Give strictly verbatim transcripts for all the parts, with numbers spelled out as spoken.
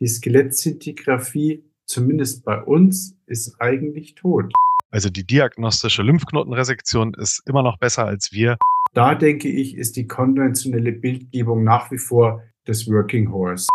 Die Skelettzintigraphie, zumindest bei uns, ist eigentlich tot. Also die diagnostische Lymphknotenresektion ist immer noch besser als wir. Da denke ich, ist die konventionelle Bildgebung nach wie vor das Working Horse.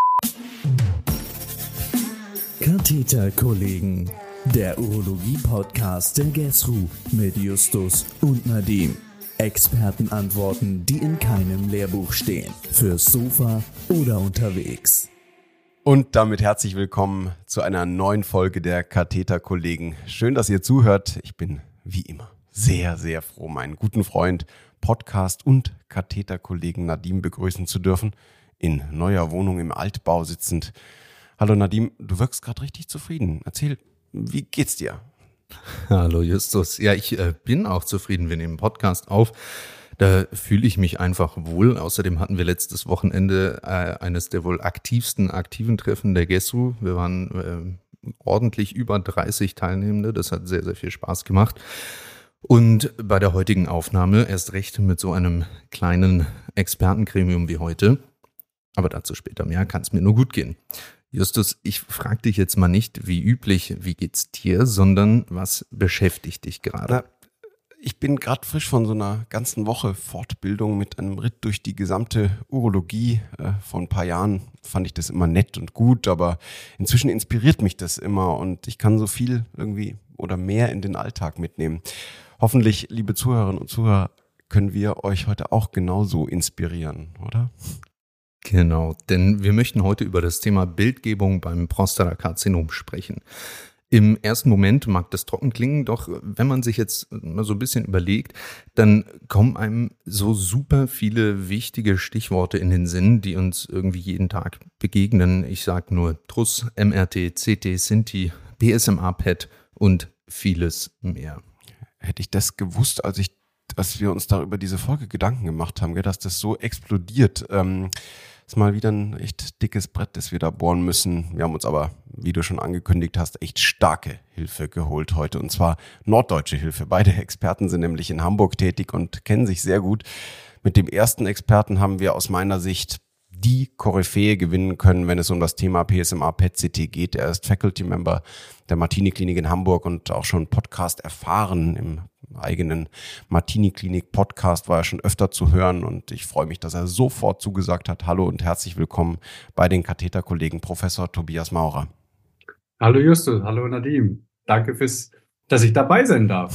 Katheterkollegen, der Urologie-Podcast der G E S R U mit Justus und Nadim. Expertenantworten, die in keinem Lehrbuch stehen. Fürs Sofa oder unterwegs. Und damit herzlich willkommen zu einer neuen Folge der Katheterkollegen. Schön, dass ihr zuhört. Ich bin wie immer sehr, sehr froh, meinen guten Freund, Podcast- und Katheterkollegen Nadim begrüßen zu dürfen. In neuer Wohnung im Altbau sitzend. Hallo Nadim, du wirkst gerade richtig zufrieden. Erzähl, wie geht's dir? Hallo Justus. Ja, ich äh, bin auch zufrieden. Wir nehmen Podcast auf. Da fühle ich mich einfach wohl. Außerdem hatten wir letztes Wochenende äh, eines der wohl aktivsten aktiven Treffen der G E S R U. Wir waren äh, ordentlich über dreißig Teilnehmende. Das hat sehr, sehr viel Spaß gemacht. Und bei der heutigen Aufnahme erst recht mit so einem kleinen Expertengremium wie heute. Aber dazu später mehr, kann es mir nur gut gehen. Justus, ich frage dich jetzt mal nicht, wie üblich, wie geht's dir, sondern was beschäftigt dich gerade? Ich bin gerade frisch von so einer ganzen Woche Fortbildung mit einem Ritt durch die gesamte Urologie. Äh, vor ein paar Jahren fand ich das immer nett und gut, aber inzwischen inspiriert mich das immer und ich kann so viel irgendwie oder mehr in den Alltag mitnehmen. Hoffentlich, liebe Zuhörerinnen und Zuhörer, können wir euch heute auch genauso inspirieren, oder? Genau, denn wir möchten heute über das Thema Bildgebung beim Prostatakarzinom sprechen. Im ersten Moment mag das trocken klingen, doch wenn man sich jetzt mal so ein bisschen überlegt, dann kommen einem so super viele wichtige Stichworte in den Sinn, die uns irgendwie jeden Tag begegnen. Ich sage nur T R U S, M R T, C T, Sinti, P S M A-P E T und vieles mehr. Hätte ich das gewusst, als ich, als wir uns da über diese Folge Gedanken gemacht haben, gell, dass das so explodiert. Ähm, ist mal wieder ein echt dickes Brett, das wir da bohren müssen. Wir haben uns aber, wie du schon angekündigt hast, echt starke Hilfe geholt heute. Und zwar norddeutsche Hilfe. Beide Experten sind nämlich in Hamburg tätig und kennen sich sehr gut. Mit dem ersten Experten haben wir aus meiner Sicht die Koryphäe gewinnen können, wenn es um das Thema P S M A-P E T C T geht. Er ist Faculty-Member der Martini-Klinik in Hamburg und auch schon Podcast erfahren. Im eigenen Martini-Klinik-Podcast war er schon öfter zu hören und ich freue mich, dass er sofort zugesagt hat. Hallo und herzlich willkommen bei den Katheterkollegen Professor Tobias Maurer. Hallo Justus, hallo Nadim. Danke fürs, dass ich dabei sein darf.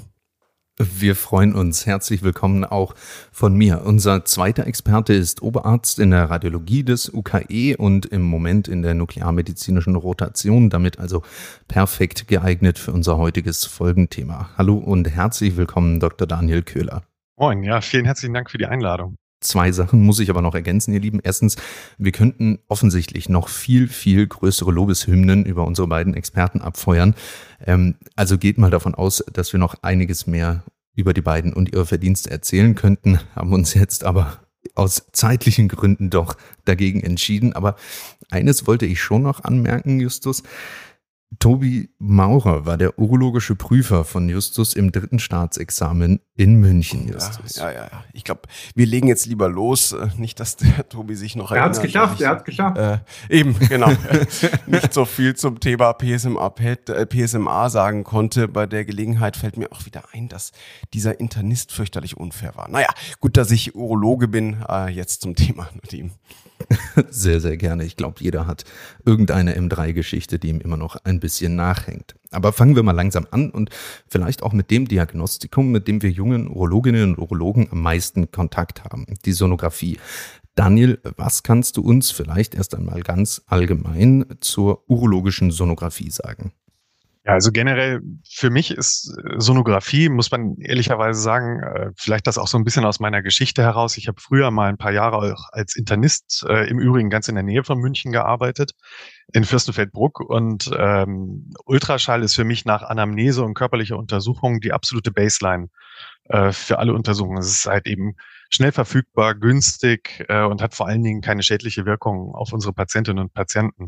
Wir freuen uns. Herzlich willkommen auch von mir. Unser zweiter Experte ist Oberarzt in der Radiologie des U K E und im Moment in der nuklearmedizinischen Rotation, damit also perfekt geeignet für unser heutiges Folgenthema. Hallo und herzlich willkommen, Doktor Daniel Köhler. Moin, ja, vielen herzlichen Dank für die Einladung. Zwei Sachen muss ich aber noch ergänzen, ihr Lieben. Erstens, wir könnten offensichtlich noch viel, viel größere Lobeshymnen über unsere beiden Experten abfeuern. Ähm, also geht mal davon aus, dass wir noch einiges mehr über die beiden und ihre Verdienste erzählen könnten, haben uns jetzt aber aus zeitlichen Gründen doch dagegen entschieden. Aber eines wollte ich schon noch anmerken, Justus. Tobi Maurer war der urologische Prüfer von Justus im dritten Staatsexamen in München, Justus. Ja, ja, ja. Ich glaube, wir legen jetzt lieber los. Nicht, dass der Tobi sich noch erinnert. Er hat's geschafft, er hat's geschafft. Äh, eben, genau. Nicht so viel zum Thema P S M A-P E T, äh, P S M A sagen konnte. Bei der Gelegenheit fällt mir auch wieder ein, dass dieser Internist fürchterlich unfair war. Naja, gut, dass ich Urologe bin. Äh, jetzt zum Thema, Nadim. Sehr, sehr gerne. Ich glaube, jeder hat irgendeine M drei Geschichte, die ihm immer noch ein bisschen nachhängt. Aber fangen wir mal langsam an und vielleicht auch mit dem Diagnostikum, mit dem wir jungen Urologinnen und Urologen am meisten Kontakt haben, die Sonographie. Daniel, was kannst du uns vielleicht erst einmal ganz allgemein zur urologischen Sonographie sagen? Ja, also generell für mich ist Sonographie, muss man ehrlicherweise sagen, vielleicht das auch so ein bisschen aus meiner Geschichte heraus. Ich habe früher mal ein paar Jahre auch als Internist äh, im Übrigen ganz in der Nähe von München gearbeitet, in Fürstenfeldbruck. Und ähm, Ultraschall ist für mich nach Anamnese und körperlicher Untersuchung die absolute Baseline äh, für alle Untersuchungen. Es ist halt eben schnell verfügbar, günstig äh, und hat vor allen Dingen keine schädliche Wirkung auf unsere Patientinnen und Patienten.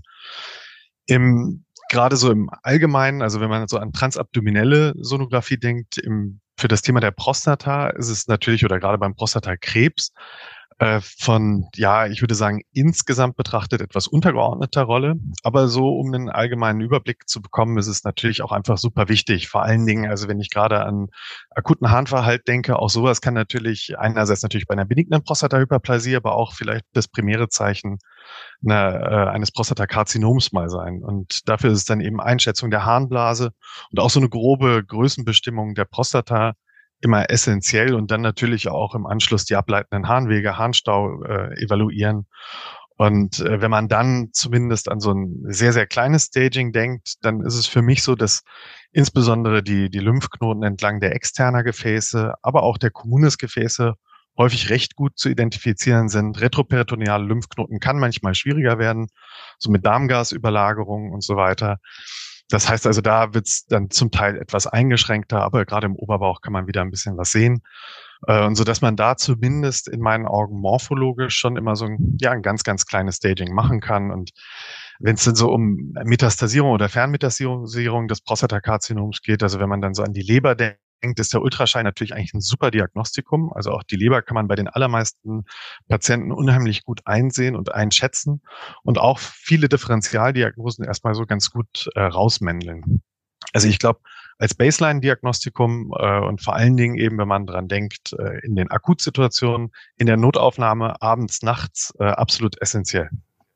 Im Gerade so im Allgemeinen, also wenn man so an transabdominelle Sonographie denkt, im, für das Thema der Prostata ist es natürlich, oder gerade beim Prostatakrebs, äh, von, ja, ich würde sagen, insgesamt betrachtet etwas untergeordneter Rolle. Aber so, um einen allgemeinen Überblick zu bekommen, ist es natürlich auch einfach super wichtig. Vor allen Dingen, also wenn ich gerade an akuten Harnverhalt denke, auch sowas kann natürlich einerseits natürlich bei einer benignen Prostatahyperplasie, aber auch vielleicht das primäre Zeichen einer, äh, eines Prostatakarzinoms mal sein. Und dafür ist es dann eben Einschätzung der Harnblase und auch so eine grobe Größenbestimmung der Prostata immer essentiell und dann natürlich auch im Anschluss die ableitenden Harnwege, Harnstau äh, evaluieren. Und äh, wenn man dann zumindest an so ein sehr, sehr kleines Staging denkt, dann ist es für mich so, dass insbesondere die, die Lymphknoten entlang der externer Gefäße, aber auch der Communis-Gefäße häufig recht gut zu identifizieren sind. Retroperitoneale Lymphknoten kann manchmal schwieriger werden, so mit Darmgasüberlagerungen und so weiter. Das heißt also, da wird es dann zum Teil etwas eingeschränkter, aber gerade im Oberbauch kann man wieder ein bisschen was sehen. Äh, und so, dass man da zumindest in meinen Augen morphologisch schon immer so ein, ja, ein ganz, ganz kleines Staging machen kann. Und wenn es dann so um Metastasierung oder Fernmetastasierung des Prostatakarzinoms geht, also wenn man dann so an die Leber denkt, ist der Ultraschall natürlich eigentlich ein super Diagnostikum. Also auch die Leber kann man bei den allermeisten Patienten unheimlich gut einsehen und einschätzen und auch viele Differentialdiagnosen erstmal so ganz gut äh, rausmändeln. Also ich glaube, als Baseline-Diagnostikum äh, und vor allen Dingen eben, wenn man dran denkt, äh, in den Akutsituationen, in der Notaufnahme, abends, nachts, äh, absolut essentiell.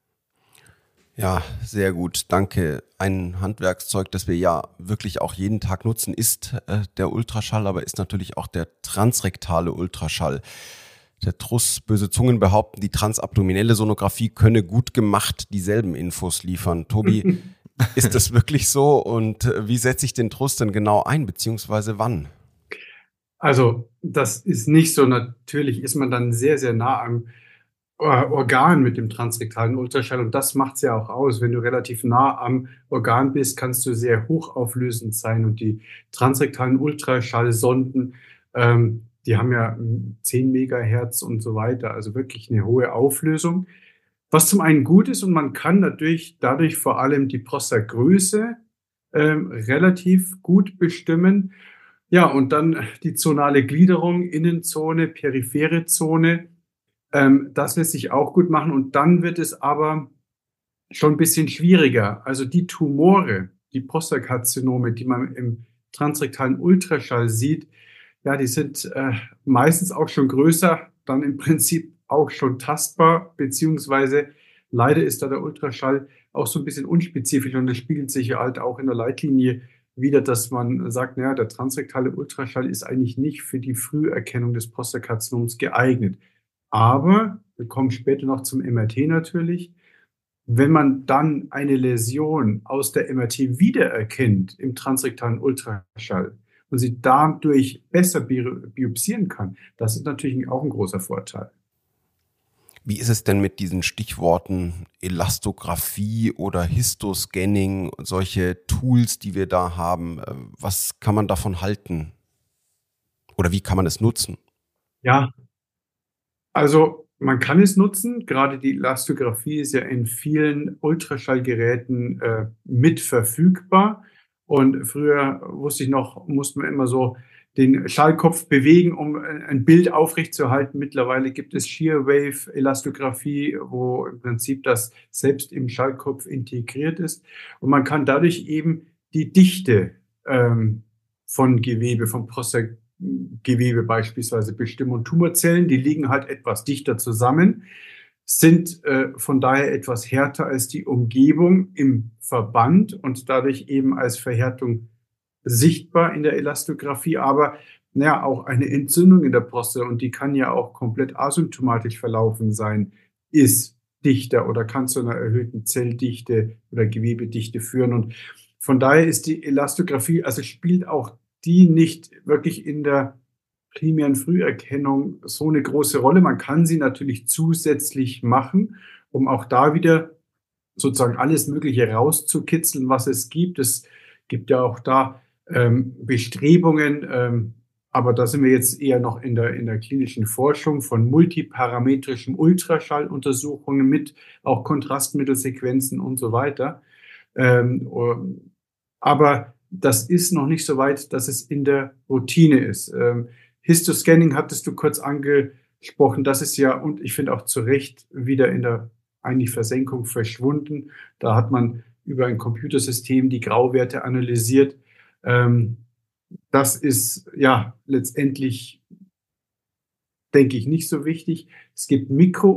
Ja, sehr gut. Danke. Ein Handwerkszeug, das wir ja wirklich auch jeden Tag nutzen, ist äh, der Ultraschall, aber ist natürlich auch der transrektale Ultraschall. Der Truss, böse Zungen behaupten, die transabdominelle Sonographie könne gut gemacht dieselben Infos liefern. Tobi, ist das wirklich so? Und äh, wie setze ich den Truss denn genau ein, beziehungsweise wann? Also das ist nicht so. Natürlich ist man dann sehr, sehr nah am Organ mit dem transrektalen Ultraschall und das macht es ja auch aus. Wenn du relativ nah am Organ bist, kannst du sehr hochauflösend sein und die transrektalen Ultraschallsonden, ähm, die haben ja zehn Megahertz und so weiter, also wirklich eine hohe Auflösung. Was zum einen gut ist und man kann natürlich dadurch vor allem die Prostatagröße ähm, relativ gut bestimmen. Ja, und dann die zonale Gliederung, Innenzone, periphere Zone. Ähm, das lässt sich auch gut machen und dann wird es aber schon ein bisschen schwieriger. Also die Tumore, die Prostatakarzinome, die man im transrektalen Ultraschall sieht, ja, die sind äh, meistens auch schon größer, dann im Prinzip auch schon tastbar, beziehungsweise leider ist da der Ultraschall auch so ein bisschen unspezifisch und das spiegelt sich ja halt auch in der Leitlinie wieder, dass man sagt, naja, der transrektale Ultraschall ist eigentlich nicht für die Früherkennung des Prostatakarzinoms geeignet. Aber, wir kommen später noch zum M R T natürlich, wenn man dann eine Läsion aus der M R T wiedererkennt im transrektalen Ultraschall und sie dadurch besser biopsieren kann, das ist natürlich auch ein großer Vorteil. Wie ist es denn mit diesen Stichworten Elastographie oder Histoscanning, solche Tools, die wir da haben? Was kann man davon halten? Oder wie kann man es nutzen? Ja, also man kann es nutzen. Gerade die Elastographie ist ja in vielen Ultraschallgeräten äh, mit verfügbar. Und früher wusste ich noch, mussten wir immer so den Schallkopf bewegen, um ein Bild aufrechtzuerhalten. Mittlerweile gibt es Shear-Wave-Elastographie, wo im Prinzip das selbst im Schallkopf integriert ist. Und man kann dadurch eben die Dichte ähm, von Gewebe, von Prostatagewebe beispielsweise bestimmen. Und Tumorzellen, die liegen halt etwas dichter zusammen, sind äh, von daher etwas härter als die Umgebung im Verband und dadurch eben als Verhärtung sichtbar in der Elastographie, aber ja, auch eine Entzündung in der Prostata, und die kann ja auch komplett asymptomatisch verlaufen sein, ist dichter oder kann zu einer erhöhten Zelldichte oder Gewebedichte führen. Und von daher ist die Elastographie, also spielt auch die nicht wirklich in der primären Früherkennung so eine große Rolle. Man kann sie natürlich zusätzlich machen, um auch da wieder sozusagen alles Mögliche rauszukitzeln, was es gibt. Es gibt ja auch da ähm, Bestrebungen, ähm, aber da sind wir jetzt eher noch in der, in der klinischen Forschung von multiparametrischen Ultraschalluntersuchungen mit auch Kontrastmittelsequenzen und so weiter. Ähm, aber das ist noch nicht so weit, dass es in der Routine ist. Ähm, Histoscanning hattest du kurz ange, gesprochen. Das ist ja, und ich finde auch zu Recht, wieder in der eigentlich Versenkung verschwunden. Da hat man über ein Computersystem die Grauwerte analysiert. Ähm, das ist ja letztendlich, denke ich, nicht so wichtig. Es gibt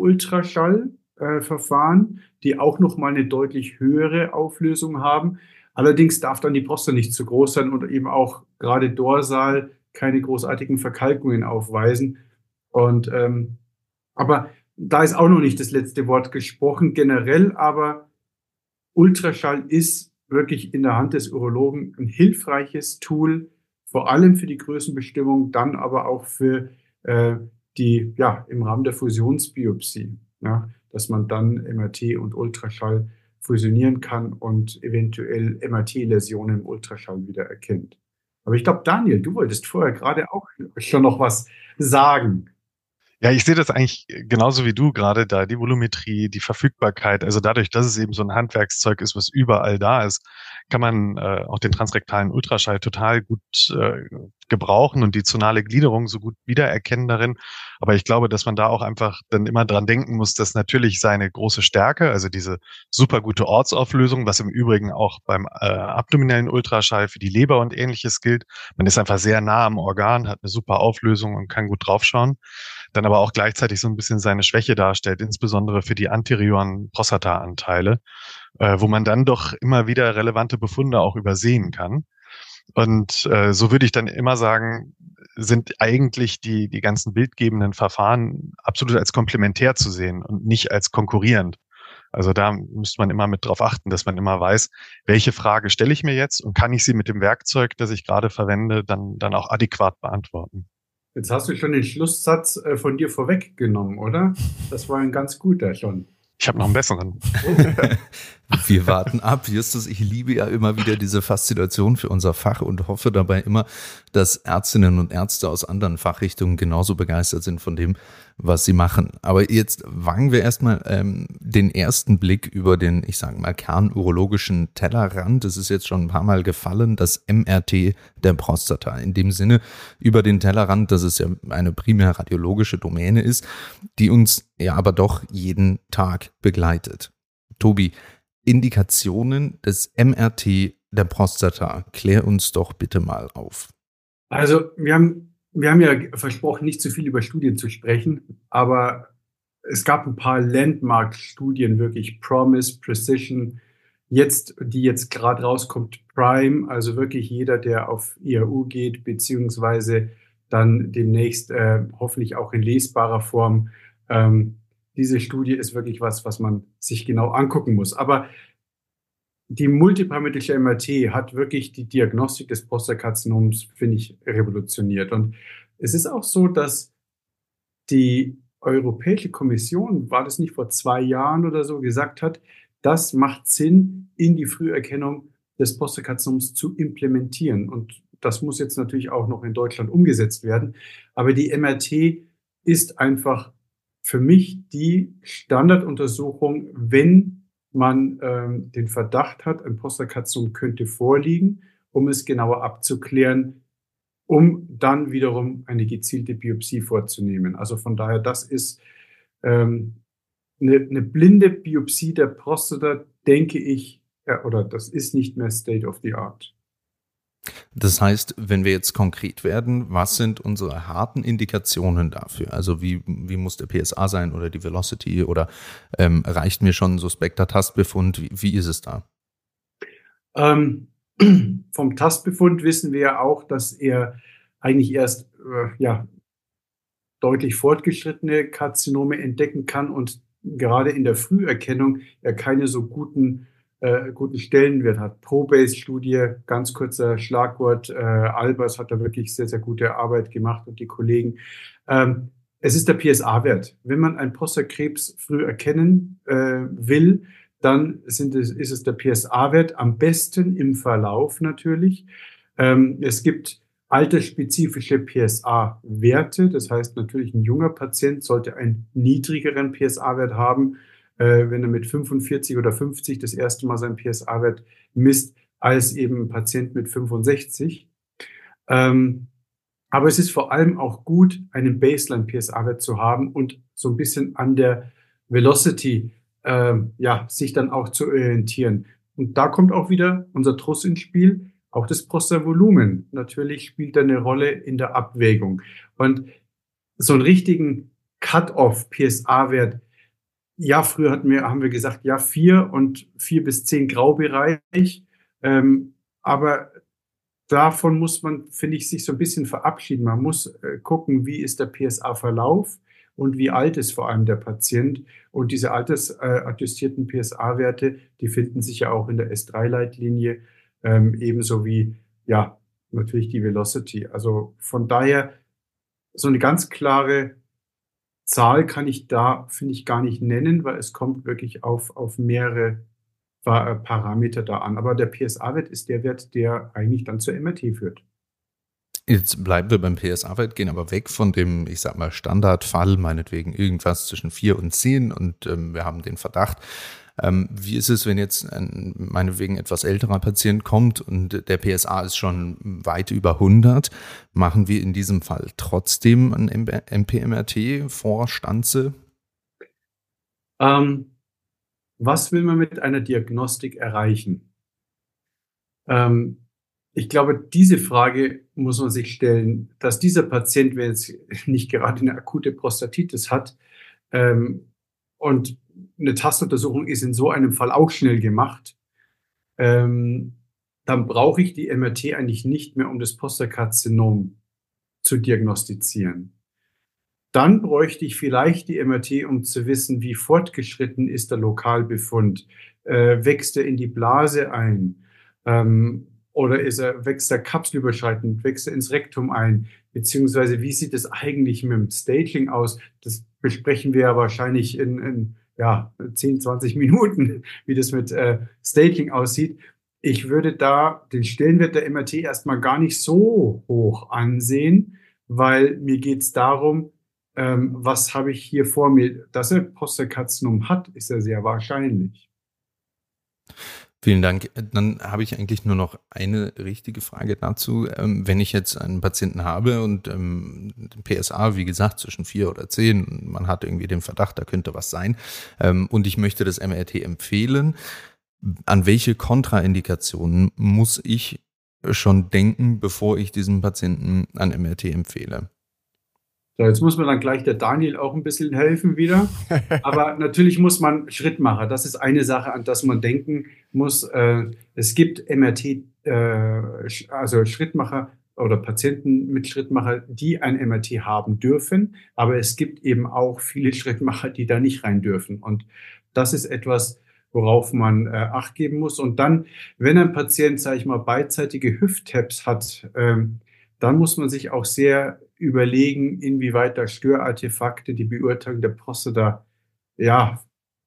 Mikroultraschallverfahren, äh, die auch noch mal eine deutlich höhere Auflösung haben. Allerdings darf dann die Prostata nicht zu groß sein und eben auch gerade dorsal keine großartigen Verkalkungen aufweisen. Und ähm, aber da ist auch noch nicht das letzte Wort gesprochen. Generell aber Ultraschall ist wirklich in der Hand des Urologen ein hilfreiches Tool, vor allem für die Größenbestimmung, dann aber auch für äh, die, ja, im Rahmen der Fusionsbiopsie, ja, dass man dann M R T und Ultraschall fusionieren kann und eventuell M R T-Läsionen im Ultraschall wieder erkennt. Aber ich glaube, Daniel, du wolltest vorher gerade auch schon noch was sagen. Ja, ich sehe das eigentlich genauso wie du gerade da, die Volumetrie, die Verfügbarkeit. Also dadurch, dass es eben so ein Handwerkszeug ist, was überall da ist, kann man äh, auch den transrektalen Ultraschall total gut äh, gebrauchen und die zonale Gliederung so gut wiedererkennen darin. Aber ich glaube, dass man da auch einfach dann immer dran denken muss, dass natürlich seine große Stärke, also diese super gute Ortsauflösung, was im Übrigen auch beim äh, abdominellen Ultraschall für die Leber und Ähnliches gilt. Man ist einfach sehr nah am Organ, hat eine super Auflösung und kann gut draufschauen. Dann aber auch gleichzeitig so ein bisschen seine Schwäche darstellt, insbesondere für die anterioren Prostata-Anteile, äh, wo man dann doch immer wieder relevante Befunde auch übersehen kann. Und äh, so würde ich dann immer sagen, sind eigentlich die die ganzen bildgebenden Verfahren absolut als komplementär zu sehen und nicht als konkurrierend. Also da müsste man immer mit drauf achten, dass man immer weiß, welche Frage stelle ich mir jetzt und kann ich sie mit dem Werkzeug, das ich gerade verwende, dann dann auch adäquat beantworten. Jetzt hast du schon den Schlusssatz äh, von dir vorweggenommen, oder? Das war ein ganz guter schon. Ich habe noch einen besseren. Wir warten ab. Justus, ich liebe ja immer wieder diese Faszination für unser Fach und hoffe dabei immer, dass Ärztinnen und Ärzte aus anderen Fachrichtungen genauso begeistert sind von dem, was sie machen. Aber jetzt wagen wir erstmal ähm, den ersten Blick über den, ich sage mal, kernurologischen Tellerrand. Das ist jetzt schon ein paar Mal gefallen, das M R T der Prostata. In dem Sinne über den Tellerrand, dass es ja eine primär radiologische Domäne ist, die uns ja aber doch jeden Tag begleitet. Tobi, Indikationen des M R T der Prostata, klär uns doch bitte mal auf. Also wir haben, wir haben ja versprochen, nicht zu viel über Studien zu sprechen, aber es gab ein paar Landmark-Studien, wirklich Promise, Precision, jetzt, die jetzt gerade rauskommt, Prime, also wirklich jeder, der auf I A U geht, beziehungsweise dann demnächst äh, hoffentlich auch in lesbarer Form. Ähm, diese Studie ist wirklich was, was man sich genau angucken muss. Aber die multiparametrische M R T hat wirklich die Diagnostik des Prostatakarzinoms, finde ich, revolutioniert. Und es ist auch so, dass die Europäische Kommission, war das nicht vor zwei Jahren oder so, gesagt hat, das macht Sinn, in die Früherkennung des Prostatakarzinoms zu implementieren. Und das muss jetzt natürlich auch noch in Deutschland umgesetzt werden. Aber die M R T ist einfach für mich die Standarduntersuchung, wenn man ähm, den Verdacht hat, ein Prostatakarzinoom könnte vorliegen, um es genauer abzuklären, um dann wiederum eine gezielte Biopsie vorzunehmen. Also von daher, das ist ähm, eine, eine blinde Biopsie der Prostata, denke ich, ja, oder das ist nicht mehr State of the Art. Das heißt, wenn wir jetzt konkret werden, was sind unsere harten Indikationen dafür? Also wie, wie muss der P S A sein oder die Velocity oder ähm, reicht mir schon ein suspekter Tastbefund? Wie, wie ist es da? Ähm, vom Tastbefund wissen wir ja auch, dass er eigentlich erst äh, ja, deutlich fortgeschrittene Karzinome entdecken kann und gerade in der Früherkennung er keine so guten Äh, guten Stellenwert hat. Probase-Studie, ganz kurzer Schlagwort, äh, Albers hat da wirklich sehr, sehr gute Arbeit gemacht und die Kollegen. Ähm, es ist der P S A-Wert. Wenn man einen Prostatakrebs früh erkennen äh, will, dann sind es, ist es der P S A-Wert, am besten im Verlauf natürlich. Ähm, es gibt altersspezifische P S A-Werte, das heißt natürlich ein junger Patient sollte einen niedrigeren P S A-Wert haben, wenn er mit fünfundvierzig oder fünfzig das erste Mal seinen P S A-Wert misst, als eben ein Patient mit fünfundsechzig. Ähm, Aber es ist vor allem auch gut, einen Baseline-P S A-Wert zu haben und so ein bisschen an der Velocity äh, ja, sich dann auch zu orientieren. Und da kommt auch wieder unser T R U S ins Spiel. Auch das Prostata-Volumen natürlich spielt da eine Rolle in der Abwägung. Und so einen richtigen Cut-off-P S A-Wert, ja, früher hatten wir, haben wir gesagt, ja, vier und vier bis zehn Graubereich. Ähm, aber davon muss man, finde ich, sich so ein bisschen verabschieden. Man muss äh, gucken, wie ist der P S A-Verlauf und wie alt ist vor allem der Patient. Und diese altersadjustierten P S A-Werte, die finden sich ja auch in der S drei Leitlinie, ähm, ebenso wie, ja, natürlich die Velocity. Also von daher, so eine ganz klare Zahl kann ich da, finde ich, gar nicht nennen, weil es kommt wirklich auf, auf mehrere Parameter da an. Aber der P S A-Wert ist der Wert, der eigentlich dann zur M R T führt. Jetzt bleiben wir beim P S A-Wert, gehen aber weg von dem, ich sag mal, Standardfall, meinetwegen irgendwas zwischen vier und zehn und ähm, wir haben den Verdacht. Ähm, wie ist es, wenn jetzt ein, meinetwegen etwas älterer Patient kommt und der P S A ist schon weit über hundert? Machen wir in diesem Fall trotzdem ein M P M R T vor Stanze? Ähm, was will man mit einer Diagnostik erreichen? Ähm, ich glaube, diese Frage muss man sich stellen, dass dieser Patient, wenn jetzt nicht gerade eine akute Prostatitis hat, ähm, und eine Tastuntersuchung ist in so einem Fall auch schnell gemacht, ähm, dann brauche ich die M R T eigentlich nicht mehr, um das Prostatakarzinom zu diagnostizieren. Dann bräuchte ich vielleicht die M R T, um zu wissen, wie fortgeschritten ist der Lokalbefund. Äh, wächst er in die Blase ein? Ähm, oder ist er, wächst er kapselüberschreitend? Wächst er ins Rektum ein? Beziehungsweise wie sieht es eigentlich mit dem Staging aus? Das besprechen wir ja wahrscheinlich in, in ja, zehn, zwanzig Minuten, wie das mit äh, Staging aussieht. Ich würde da den Stellenwert der M R T erstmal gar nicht so hoch ansehen, weil mir geht es darum, ähm, was habe ich hier vor mir? Dass er Prostatakarzinom hat, ist ja sehr wahrscheinlich. Vielen Dank. Dann habe ich eigentlich nur noch eine richtige Frage dazu. Ähm, wenn ich jetzt einen Patienten habe und ähm, P S A, wie gesagt, zwischen vier oder zehn, man hat irgendwie den Verdacht, da könnte was sein, ähm, und ich möchte das M R T empfehlen, an welche Kontraindikationen muss ich schon denken, bevor ich diesem Patienten ein M R T empfehle? So, jetzt muss man dann gleich der Daniel auch ein bisschen helfen wieder. Aber natürlich muss man Schrittmacher. Das ist eine Sache, an das man denken muss. Äh, es gibt M R T, äh, also Schrittmacher oder Patienten mit Schrittmacher, die ein M R T haben dürfen. Aber es gibt eben auch viele Schrittmacher, die da nicht rein dürfen. Und das ist etwas, worauf man äh, Acht geben muss. Und dann, wenn ein Patient, sage ich mal, beidseitige Hüft-Taps hat, ähm, dann muss man sich auch sehr überlegen, inwieweit da Störartefakte die Beurteilung der Prostata ja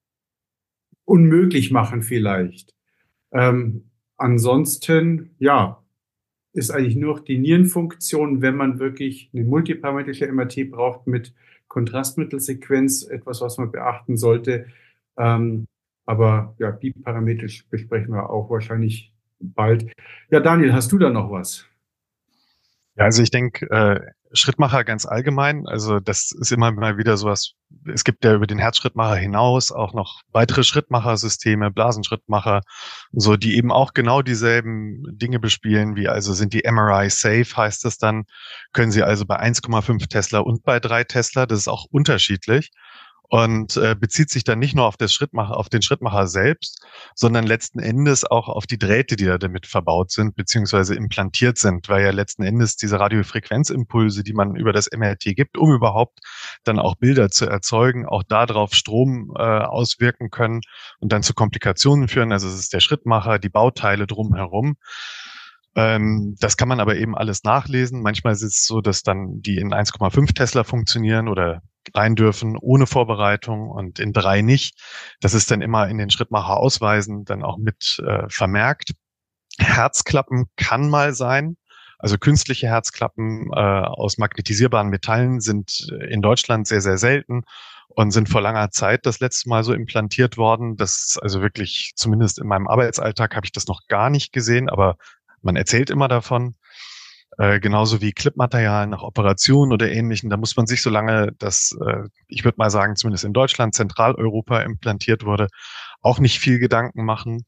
unmöglich machen vielleicht. Ähm, ansonsten, ja, ist eigentlich nur noch die Nierenfunktion, wenn man wirklich eine multiparametrische M R T braucht mit Kontrastmittelsequenz, etwas, was man beachten sollte. Ähm, aber ja, biparametrisch besprechen wir auch wahrscheinlich bald. Ja, Daniel, hast du da noch was? Ja, also ich denke, äh, Schrittmacher ganz allgemein, also das ist immer mal wieder sowas, es gibt ja über den Herzschrittmacher hinaus auch noch weitere Schrittmachersysteme, Blasenschrittmacher, so, die eben auch genau dieselben Dinge bespielen, wie also sind die M R I safe, heißt das dann, können sie also bei eins Komma fünf Tesla und bei drei Tesla, das ist auch unterschiedlich. Und äh, bezieht sich dann nicht nur auf, das Schrittmacher, auf den Schrittmacher selbst, sondern letzten Endes auch auf die Drähte, die da damit verbaut sind, beziehungsweise implantiert sind, weil ja letzten Endes diese Radiofrequenzimpulse, die man über das M R T gibt, um überhaupt dann auch Bilder zu erzeugen, auch darauf Strom äh, auswirken können und dann zu Komplikationen führen. Also es ist der Schrittmacher, die Bauteile drumherum. Ähm, das kann man aber eben alles nachlesen. Manchmal ist es so, dass dann die in eins Komma fünf Tesla funktionieren oder rein dürfen ohne Vorbereitung und in drei nicht. Das ist dann immer in den Schrittmacher-Ausweisen dann auch mit äh, vermerkt. Herzklappen kann mal sein. Also künstliche Herzklappen äh, aus magnetisierbaren Metallen sind in Deutschland sehr, sehr selten und sind vor langer Zeit das letzte Mal so implantiert worden. Das ist also wirklich, zumindest in meinem Arbeitsalltag habe ich das noch gar nicht gesehen, aber man erzählt immer davon. Äh, genauso wie Clipmaterial nach Operationen oder Ähnlichem. Da muss man sich, solange das, äh, ich würde mal sagen, zumindest in Deutschland, Zentraleuropa implantiert wurde, auch nicht viel Gedanken machen.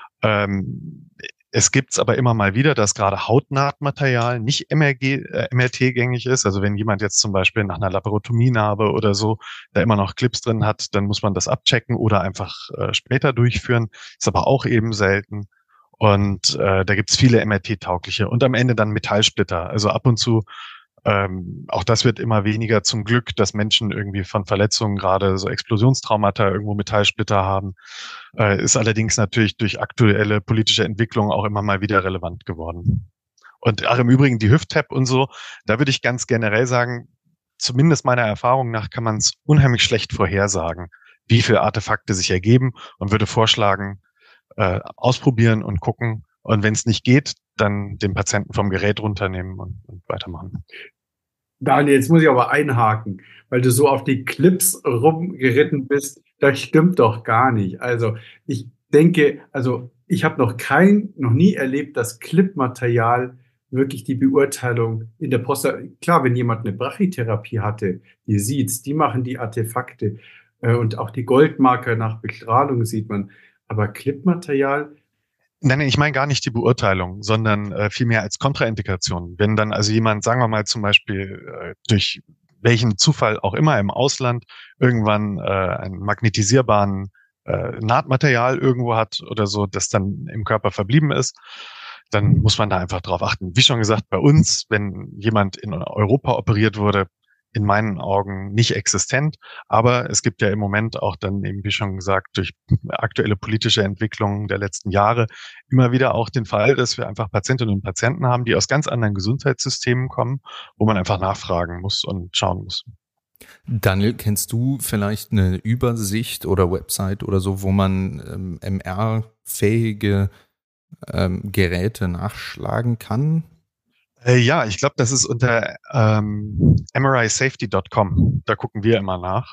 Ähm, es gibt's aber immer mal wieder, dass gerade Hautnahtmaterial nicht M R G, äh, M R T-gängig ist. Also wenn jemand jetzt zum Beispiel nach einer Laparotomienarbe oder so da immer noch Clips drin hat, dann muss man das abchecken oder einfach äh, später durchführen. Ist aber auch eben selten. Und äh, da gibt's viele M R T-taugliche und am Ende dann Metallsplitter. Also ab und zu, ähm, auch das wird immer weniger zum Glück, dass Menschen irgendwie von Verletzungen, gerade so Explosionstraumata, irgendwo Metallsplitter haben. Äh, ist allerdings natürlich durch aktuelle politische Entwicklungen auch immer mal wieder relevant geworden. Und ach, im Übrigen die Hüft-Tap und so, da würde ich ganz generell sagen, zumindest meiner Erfahrung nach kann man es unheimlich schlecht vorhersagen, wie viele Artefakte sich ergeben, und würde vorschlagen, äh, ausprobieren und gucken. Und wenn es nicht geht, dann den Patienten vom Gerät runternehmen und, und weitermachen. Daniel, jetzt muss ich aber einhaken, weil du so auf die Clips rumgeritten bist. Das stimmt doch gar nicht. Also ich denke, also ich habe noch kein, noch nie erlebt, dass Clipmaterial wirklich die Beurteilung in der Prostata. Klar, wenn jemand eine Brachytherapie hatte, ihr sieht's, die machen die Artefakte äh, und auch die Goldmarker nach Bestrahlung sieht man. Aber Clipmaterial. Nein, nein, ich meine gar nicht die Beurteilung, sondern äh, vielmehr als Kontraindikation. Wenn dann also jemand, sagen wir mal zum Beispiel äh, durch welchen Zufall auch immer im Ausland irgendwann äh, einen magnetisierbaren äh, Nahtmaterial irgendwo hat oder so, das dann im Körper verblieben ist, dann muss man da einfach drauf achten. Wie schon gesagt, bei uns, wenn jemand in Europa operiert wurde, in meinen Augen nicht existent. Aber es gibt ja im Moment auch dann eben, wie schon gesagt, durch aktuelle politische Entwicklungen der letzten Jahre immer wieder auch den Fall, dass wir einfach Patientinnen und Patienten haben, die aus ganz anderen Gesundheitssystemen kommen, wo man einfach nachfragen muss und schauen muss. Daniel, kennst du vielleicht eine Übersicht oder Website oder so, wo man ähm, M R-fähige ähm, Geräte nachschlagen kann? Äh, ja, ich glaube, das ist unter ähm, M R I safety Punkt com. Da gucken wir immer nach.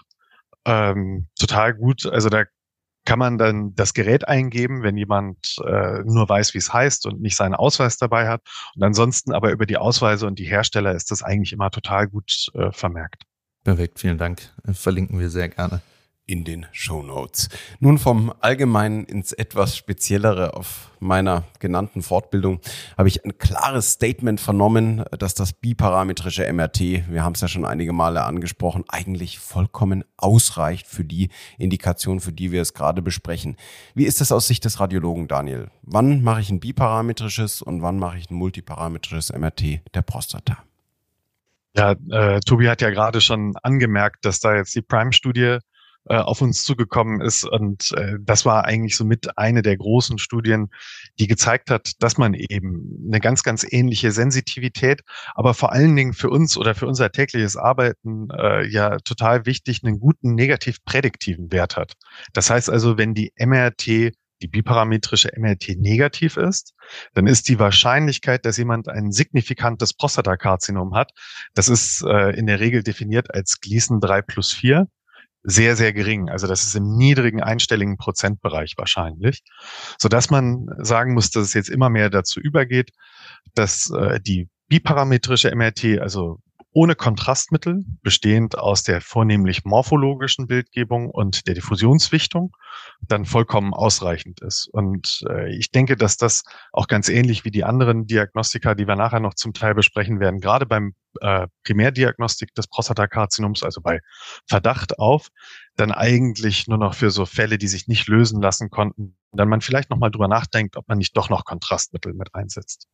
Ähm, total gut. Also da kann man dann das Gerät eingeben, wenn jemand äh, nur weiß, wie es heißt und nicht seinen Ausweis dabei hat. Und ansonsten aber über die Ausweise und die Hersteller ist das eigentlich immer total gut äh, vermerkt. Perfekt, vielen Dank. Verlinken wir sehr gerne in den Shownotes. Nun vom Allgemeinen ins etwas Speziellere. Auf meiner genannten Fortbildung habe ich ein klares Statement vernommen, dass das biparametrische M R T, wir haben es ja schon einige Male angesprochen, eigentlich vollkommen ausreicht für die Indikation, für die wir es gerade besprechen. Wie ist das aus Sicht des Radiologen, Daniel? Wann mache ich ein biparametrisches und wann mache ich ein multiparametrisches M R T der Prostata? Ja, äh, Tobi hat ja gerade schon angemerkt, dass da jetzt die Prime-Studie auf uns zugekommen ist. Und äh, das war eigentlich somit eine der großen Studien, die gezeigt hat, dass man eben eine ganz, ganz ähnliche Sensitivität, aber vor allen Dingen für uns oder für unser tägliches Arbeiten äh, ja total wichtig, einen guten negativ-prädiktiven Wert hat. Das heißt also, wenn die M R T, die biparametrische M R T negativ ist, dann ist die Wahrscheinlichkeit, dass jemand ein signifikantes Prostatakarzinom hat, das ist äh, in der Regel definiert als Gleason drei plus vier, sehr, sehr gering. Also das ist im niedrigen einstelligen Prozentbereich wahrscheinlich, sodass man sagen muss, dass es jetzt immer mehr dazu übergeht, dass äh, die biparametrische M R T, also ohne Kontrastmittel, bestehend aus der vornehmlich morphologischen Bildgebung und der Diffusionswichtung, dann vollkommen ausreichend ist. Und äh, ich denke, dass das auch ganz ähnlich wie die anderen Diagnostika, die wir nachher noch zum Teil besprechen werden, gerade beim äh, Primärdiagnostik des Prostatakarzinoms, also bei Verdacht auf, dann eigentlich nur noch für so Fälle, die sich nicht lösen lassen konnten, dann man vielleicht nochmal drüber nachdenkt, ob man nicht doch noch Kontrastmittel mit einsetzt.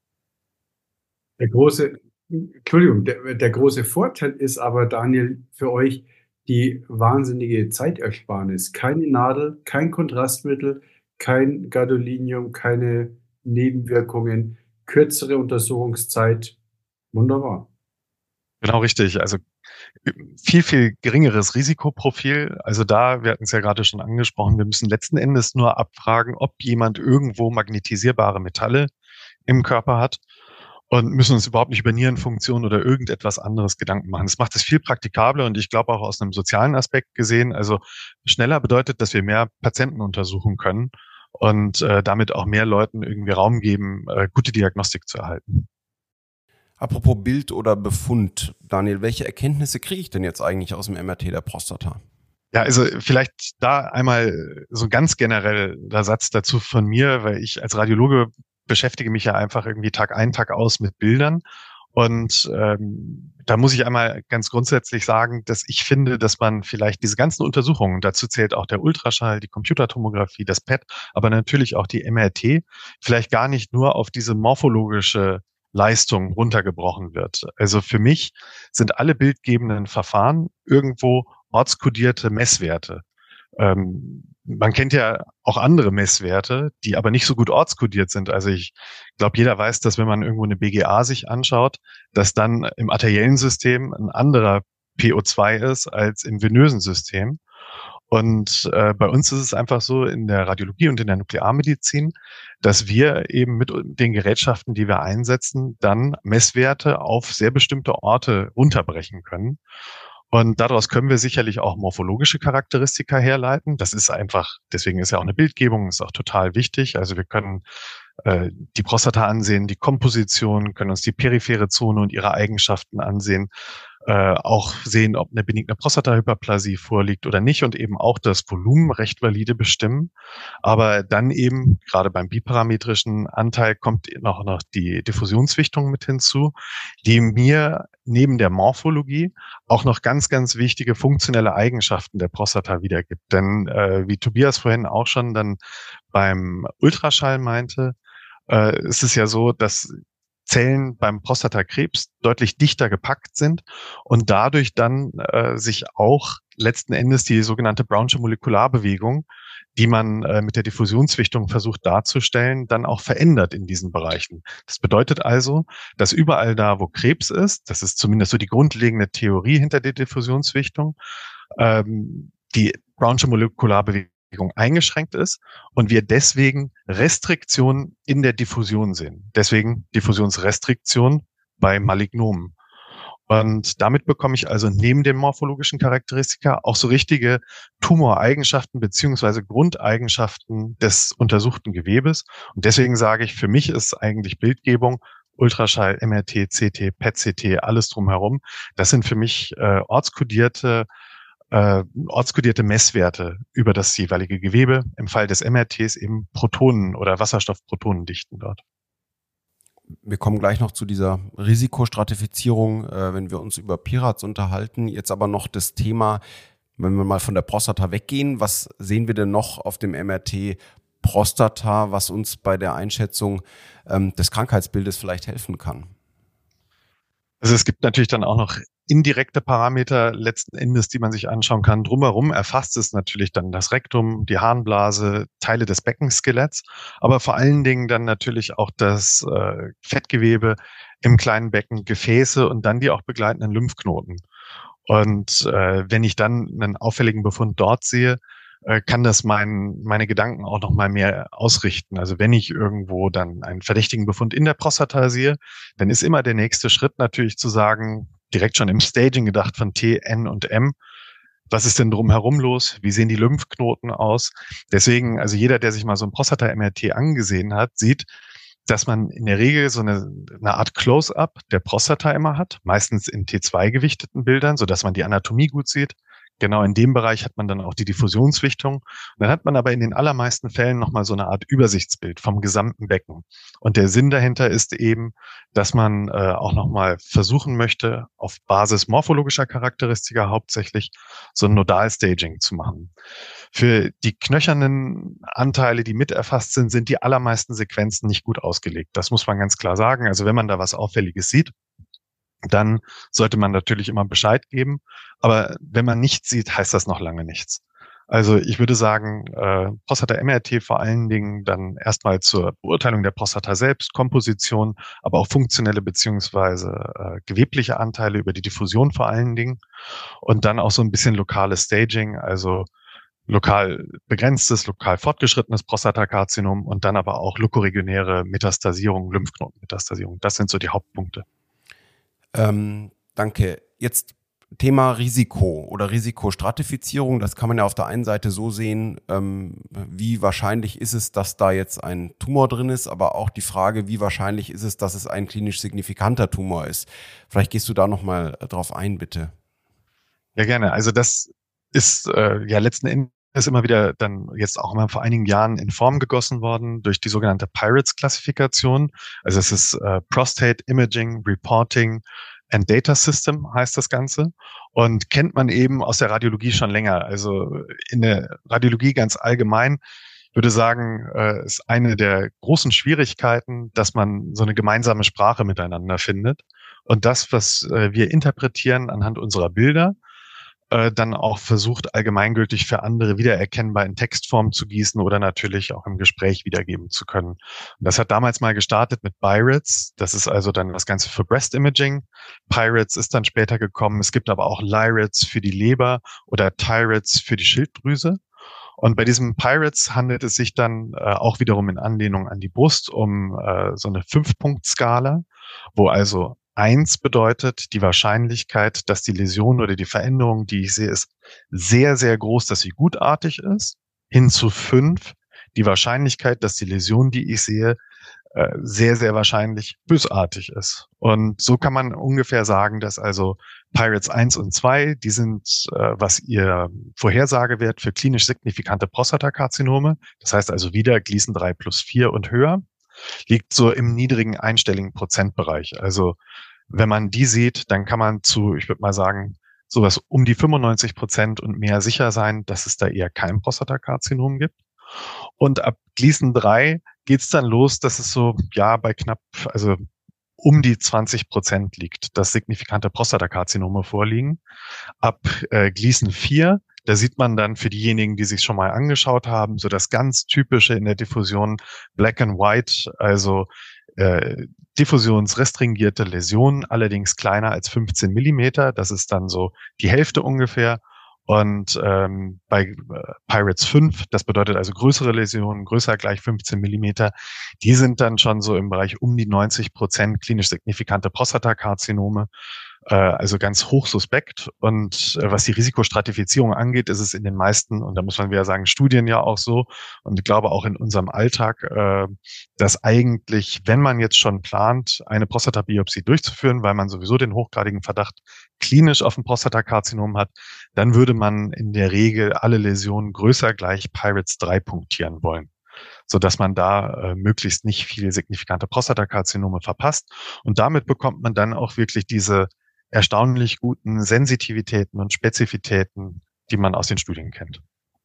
Der große Entschuldigung, der, der große Vorteil ist aber, Daniel, für euch die wahnsinnige Zeitersparnis. Keine Nadel, kein Kontrastmittel, kein Gadolinium, keine Nebenwirkungen, kürzere Untersuchungszeit. Wunderbar. Genau richtig. Also viel, viel geringeres Risikoprofil. Also da, wir hatten es ja gerade schon angesprochen, wir müssen letzten Endes nur abfragen, ob jemand irgendwo magnetisierbare Metalle im Körper hat. Und müssen uns überhaupt nicht über Nierenfunktion oder irgendetwas anderes Gedanken machen. Das macht es viel praktikabler und ich glaube auch aus einem sozialen Aspekt gesehen. Also schneller bedeutet, dass wir mehr Patienten untersuchen können und äh, damit auch mehr Leuten irgendwie Raum geben, äh, gute Diagnostik zu erhalten. Apropos Bild oder Befund, Daniel, welche Erkenntnisse kriege ich denn jetzt eigentlich aus dem M R T der Prostata? Ja, also vielleicht da einmal so ganz generell der Satz dazu von mir, weil ich als Radiologe beschäftige mich ja einfach irgendwie Tag ein, Tag aus mit Bildern. Und ähm, da muss ich einmal ganz grundsätzlich sagen, dass ich finde, dass man vielleicht diese ganzen Untersuchungen, dazu zählt auch der Ultraschall, die Computertomographie, das P E T, aber natürlich auch die M R T, vielleicht gar nicht nur auf diese morphologische Leistung runtergebrochen wird. Also für mich sind alle bildgebenden Verfahren irgendwo ortskodierte Messwerte. Ähm, man kennt ja auch andere Messwerte, die aber nicht so gut ortskodiert sind. Also ich glaube, jeder weiß, dass wenn man irgendwo eine B G A sich anschaut, dass dann im arteriellen System ein anderer P O zwei ist als im venösen System. Und äh, bei uns ist es einfach so in der Radiologie und in der Nuklearmedizin, dass wir eben mit den Gerätschaften, die wir einsetzen, dann Messwerte auf sehr bestimmte Orte runterbrechen können. Und daraus können wir sicherlich auch morphologische Charakteristika herleiten. Das ist einfach, deswegen ist ja auch eine Bildgebung, ist auch total wichtig. Also wir können äh, die Prostata ansehen, die Komposition, können uns die periphere Zone und ihre Eigenschaften ansehen, äh, auch sehen, ob eine benigne Prostatahyperplasie vorliegt oder nicht und eben auch das Volumen recht valide bestimmen. Aber dann eben, gerade beim biparametrischen Anteil, kommt noch, noch die Diffusionswichtung mit hinzu, die mir neben der Morphologie auch noch ganz, ganz wichtige funktionelle Eigenschaften der Prostata wiedergibt. Denn äh, wie Tobias vorhin auch schon dann beim Ultraschall meinte, äh, ist es ja so, dass Zellen beim Prostatakrebs deutlich dichter gepackt sind und dadurch dann äh, sich auch letzten Endes die sogenannte Brownsche Molekularbewegung, die man äh, mit der Diffusionswichtung versucht darzustellen, dann auch verändert in diesen Bereichen. Das bedeutet also, dass überall da, wo Krebs ist, das ist zumindest so die grundlegende Theorie hinter der Diffusionswichtung, ähm, die Brownsche Molekularbewegung eingeschränkt ist und wir deswegen Restriktion in der Diffusion sehen. Deswegen Diffusionsrestriktion bei Malignomen. Und damit bekomme ich also neben den morphologischen Charakteristika auch so richtige Tumoreigenschaften beziehungsweise Grundeigenschaften des untersuchten Gewebes. Und deswegen sage ich, für mich ist eigentlich Bildgebung, Ultraschall, M R T, C T, P E T C T, alles drumherum. Das sind für mich äh, ortskodierte Äh, ortskodierte Messwerte über das jeweilige Gewebe, im Fall des M R Ts eben Protonen- oder Wasserstoffprotonendichten dort. Wir kommen gleich noch zu dieser Risikostratifizierung, äh, wenn wir uns über PIRADS unterhalten. Jetzt aber noch das Thema, wenn wir mal von der Prostata weggehen, was sehen wir denn noch auf dem M R T Prostata, was uns bei der Einschätzung ähm, des Krankheitsbildes vielleicht helfen kann? Also es gibt natürlich dann auch noch indirekte Parameter letzten Endes, die man sich anschauen kann. Drumherum erfasst es natürlich dann das Rektum, die Harnblase, Teile des Beckenskeletts, aber vor allen Dingen dann natürlich auch das äh, Fettgewebe im kleinen Becken, Gefäße und dann die auch begleitenden Lymphknoten. Und äh, wenn ich dann einen auffälligen Befund dort sehe, äh, kann das mein, meine Gedanken auch noch mal mehr ausrichten. Also wenn ich irgendwo dann einen verdächtigen Befund in der Prostata sehe, dann ist immer der nächste Schritt natürlich zu sagen, direkt schon im Staging gedacht von T, N und M. Was ist denn drumherum los? Wie sehen die Lymphknoten aus? Deswegen, also jeder, der sich mal so ein Prostata-M R T angesehen hat, sieht, dass man in der Regel so eine, eine Art Close-up der Prostata immer hat, meistens in T zwei gewichteten Bildern, sodass man die Anatomie gut sieht. Genau in dem Bereich hat man dann auch die Diffusionswichtung. Und dann hat man aber in den allermeisten Fällen nochmal so eine Art Übersichtsbild vom gesamten Becken. Und der Sinn dahinter ist eben, dass man äh, auch nochmal versuchen möchte, auf Basis morphologischer Charakteristika hauptsächlich so ein Nodalstaging zu machen. Für die knöchernen Anteile, die mit erfasst sind, sind die allermeisten Sequenzen nicht gut ausgelegt. Das muss man ganz klar sagen. Also wenn man da was Auffälliges sieht, dann sollte man natürlich immer Bescheid geben. Aber wenn man nichts sieht, heißt das noch lange nichts. Also ich würde sagen, äh, Prostata-M R T vor allen Dingen dann erstmal zur Beurteilung der Prostata selbst, Komposition, aber auch funktionelle beziehungsweise äh, gewebliche Anteile über die Diffusion vor allen Dingen. Und dann auch so ein bisschen lokales Staging, also lokal begrenztes, lokal fortgeschrittenes Prostatakarzinom und dann aber auch lokoregionäre Metastasierung, Lymphknotenmetastasierung. Das sind so die Hauptpunkte. Ähm, danke. Jetzt Thema Risiko oder Risikostratifizierung, das kann man ja auf der einen Seite so sehen, ähm, wie wahrscheinlich ist es, dass da jetzt ein Tumor drin ist, aber auch die Frage, wie wahrscheinlich ist es, dass es ein klinisch signifikanter Tumor ist. Vielleicht gehst du da nochmal drauf ein, bitte. Ja, gerne. Also das ist äh, ja letzten Endes immer wieder dann jetzt auch mal vor einigen Jahren in Form gegossen worden durch die sogenannte PIRATES-Klassifikation. Also es ist äh, Prostate Imaging, Reporting and Data System heißt das Ganze und kennt man eben aus der Radiologie schon länger. Also in der Radiologie ganz allgemein würde sagen, äh, ist eine der großen Schwierigkeiten, dass man so eine gemeinsame Sprache miteinander findet und das, was äh, wir interpretieren anhand unserer Bilder, äh, dann auch versucht, allgemeingültig für andere wiedererkennbar in Textform zu gießen oder natürlich auch im Gespräch wiedergeben zu können. Und das hat damals mal gestartet mit PIRATES. Das ist also dann das Ganze für Breast Imaging. PIRATES ist dann später gekommen. Es gibt aber auch LIRATES für die Leber oder TIRATES für die Schilddrüse. Und bei diesem PIRATES handelt es sich dann äh, auch wiederum in Anlehnung an die Brust um äh, so eine Fünf-Punkt-Skala, wo also Eins bedeutet die Wahrscheinlichkeit, dass die Läsion oder die Veränderung, die ich sehe, ist sehr, sehr groß, dass sie gutartig ist. Hin zu fünf die Wahrscheinlichkeit, dass die Läsion, die ich sehe, sehr, sehr wahrscheinlich bösartig ist. Und so kann man ungefähr sagen, dass also PIRATES eins und zwei, die sind, was ihr Vorhersagewert für klinisch signifikante Prostatakarzinome, das heißt also wieder Gleason drei plus vier und höher, liegt so im niedrigen einstelligen Prozentbereich. Also wenn man die sieht, dann kann man zu, ich würde mal sagen, sowas um die fünfundneunzig Prozent und mehr sicher sein, dass es da eher kein Prostatakarzinom gibt. Und ab Gleason drei geht's dann los, dass es so, ja, bei knapp, also um die zwanzig Prozent liegt, dass signifikante Prostatakarzinome vorliegen. Ab äh, Gleason vier, da sieht man dann für diejenigen, die sich schon mal angeschaut haben, so das ganz typische in der Diffusion Black and White, also äh, diffusionsrestringierte Läsionen, allerdings kleiner als fünfzehn Millimeter. Das ist dann so die Hälfte ungefähr. Und ähm, bei äh, PIRATES fünf, das bedeutet also größere Läsionen, größer gleich fünfzehn Millimeter, die sind dann schon so im Bereich um die neunzig Prozent klinisch signifikante Prostatakarzinome, äh, also ganz hoch suspekt. Und äh, was die Risikostratifizierung angeht, ist es in den meisten, und da muss man wieder sagen, Studien ja auch so, und ich glaube auch in unserem Alltag, äh, dass eigentlich, wenn man jetzt schon plant, eine Prostatabiopsie durchzuführen, weil man sowieso den hochgradigen Verdacht klinisch auf ein Prostatakarzinom hat, dann würde man in der Regel alle Läsionen größer gleich PIRATES drei punktieren wollen, so dass man da äh, möglichst nicht viel signifikante Prostatakarzinome verpasst. Und damit bekommt man dann auch wirklich diese erstaunlich guten Sensitivitäten und Spezifitäten, die man aus den Studien kennt.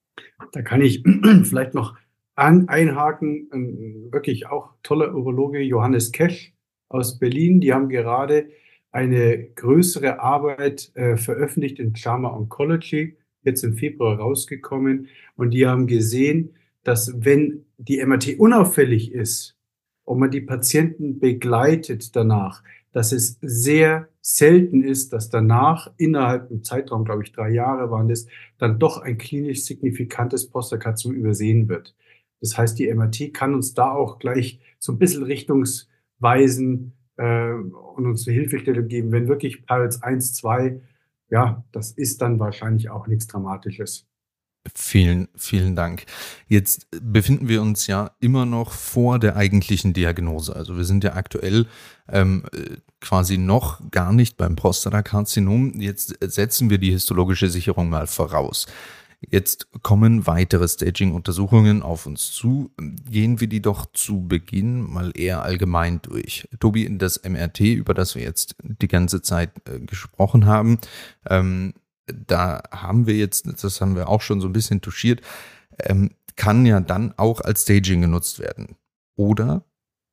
Da kann ich vielleicht noch an, einhaken. Ein wirklich auch toller Urologe, Johannes Kesch aus Berlin. Die haben gerade eine größere Arbeit äh, veröffentlicht in JAMA Oncology, jetzt im Februar rausgekommen. Und die haben gesehen, dass wenn die M R T unauffällig ist und man die Patienten begleitet danach, dass es sehr selten ist, dass danach innerhalb im Zeitraum, glaube ich, drei Jahre waren das, dann doch ein klinisch signifikantes Prostatakarzinom übersehen wird. Das heißt, die M R T kann uns da auch gleich so ein bisschen richtungsweisen äh, und uns eine Hilfestellung geben, wenn wirklich PIRATES eins, zwei, ja, das ist dann wahrscheinlich auch nichts Dramatisches. Vielen, vielen Dank. Jetzt befinden wir uns ja immer noch vor der eigentlichen Diagnose. Also wir sind ja aktuell ähm, quasi noch gar nicht beim Prostatakarzinom. Jetzt setzen wir die histologische Sicherung mal voraus. Jetzt kommen weitere Staging-Untersuchungen auf uns zu. Gehen wir die doch zu Beginn mal eher allgemein durch. Tobi, das M R T, über das wir jetzt die ganze Zeit äh, gesprochen haben, ähm, da haben wir jetzt, das haben wir auch schon so ein bisschen touchiert, ähm, kann ja dann auch als Staging genutzt werden, oder?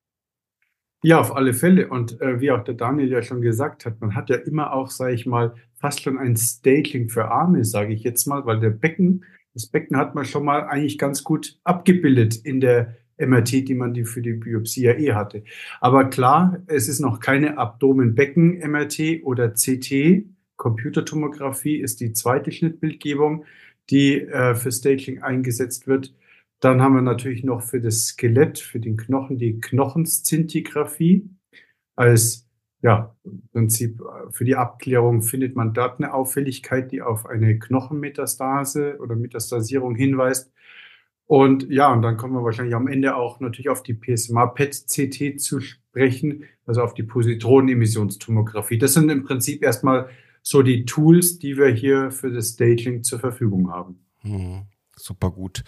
Ja, auf alle Fälle. Und äh, wie auch der Daniel ja schon gesagt hat, man hat ja immer auch, sage ich mal, fast schon ein Staging für Arme, sage ich jetzt mal, weil der Becken, das Becken hat man schon mal eigentlich ganz gut abgebildet in der M R T, die man die für die Biopsie ja eh hatte. Aber klar, es ist noch keine Abdomen-Becken-M R T oder C T. Computertomographie ist die zweite Schnittbildgebung, die äh, für Staging eingesetzt wird. Dann haben wir natürlich noch für das Skelett, für den Knochen, die Knochenszintiographie als ja, im Prinzip für die Abklärung findet man dort eine Auffälligkeit, die auf eine Knochenmetastase oder Metastasierung hinweist. Und ja, und dann kommen wir wahrscheinlich am Ende auch natürlich auf die P S M A-P E T-C T zu sprechen, also auf die Positronenemissionstomographie. Das sind im Prinzip erstmal so die Tools, die wir hier für das Staging zur Verfügung haben. Hm, super gut.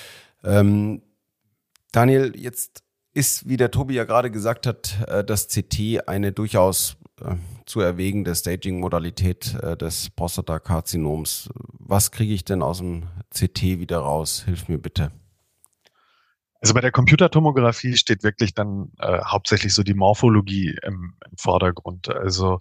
Ähm, Daniel, jetzt ist, wie der Tobi ja gerade gesagt hat, das C T eine durchaus äh, zu erwägende Staging-Modalität äh, des Prostatakarzinoms. Was kriege ich denn aus dem C T wieder raus? Hilf mir bitte. Also bei der Computertomographie steht wirklich dann äh, hauptsächlich so die Morphologie im, im Vordergrund. Also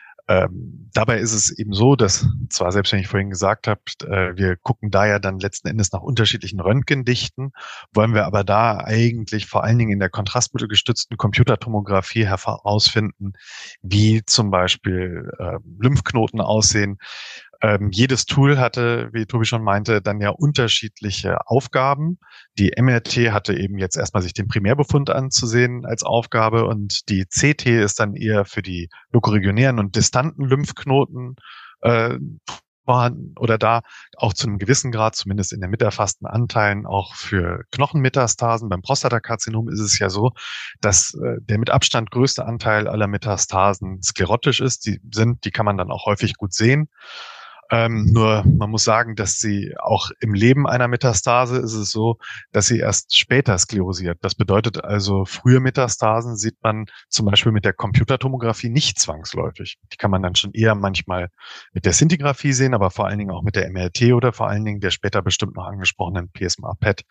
Ähm, dabei ist es eben so, dass zwar, selbst wenn ich vorhin gesagt habe, äh, wir gucken da ja dann letzten Endes nach unterschiedlichen Röntgendichten, wollen wir aber da eigentlich vor allen Dingen in der kontrastmittelgestützten Computertomographie herausfinden, wie zum Beispiel äh, Lymphknoten aussehen. Ähm, jedes Tool hatte, wie Tobi schon meinte, dann ja unterschiedliche Aufgaben. Die M R T hatte eben jetzt erstmal sich den Primärbefund anzusehen als Aufgabe und die C T ist dann eher für die lokoregionären und distanten Lymphknoten äh, vorhanden oder da auch zu einem gewissen Grad, zumindest in den miterfassten Anteilen, auch für Knochenmetastasen. Beim Prostatakarzinom ist es ja so, dass äh, der mit Abstand größte Anteil aller Metastasen sklerotisch ist. Die sind, die kann man dann auch häufig gut sehen. Ähm, nur man muss sagen, dass sie auch im Leben einer Metastase ist es so, dass sie erst später sklerosiert. Das bedeutet also, frühe Metastasen sieht man zum Beispiel mit der Computertomographie nicht zwangsläufig. Die kann man dann schon eher manchmal mit der Szintigraphie sehen, aber vor allen Dingen auch mit der M R T oder vor allen Dingen der später bestimmt noch angesprochenen P S M A-P E T.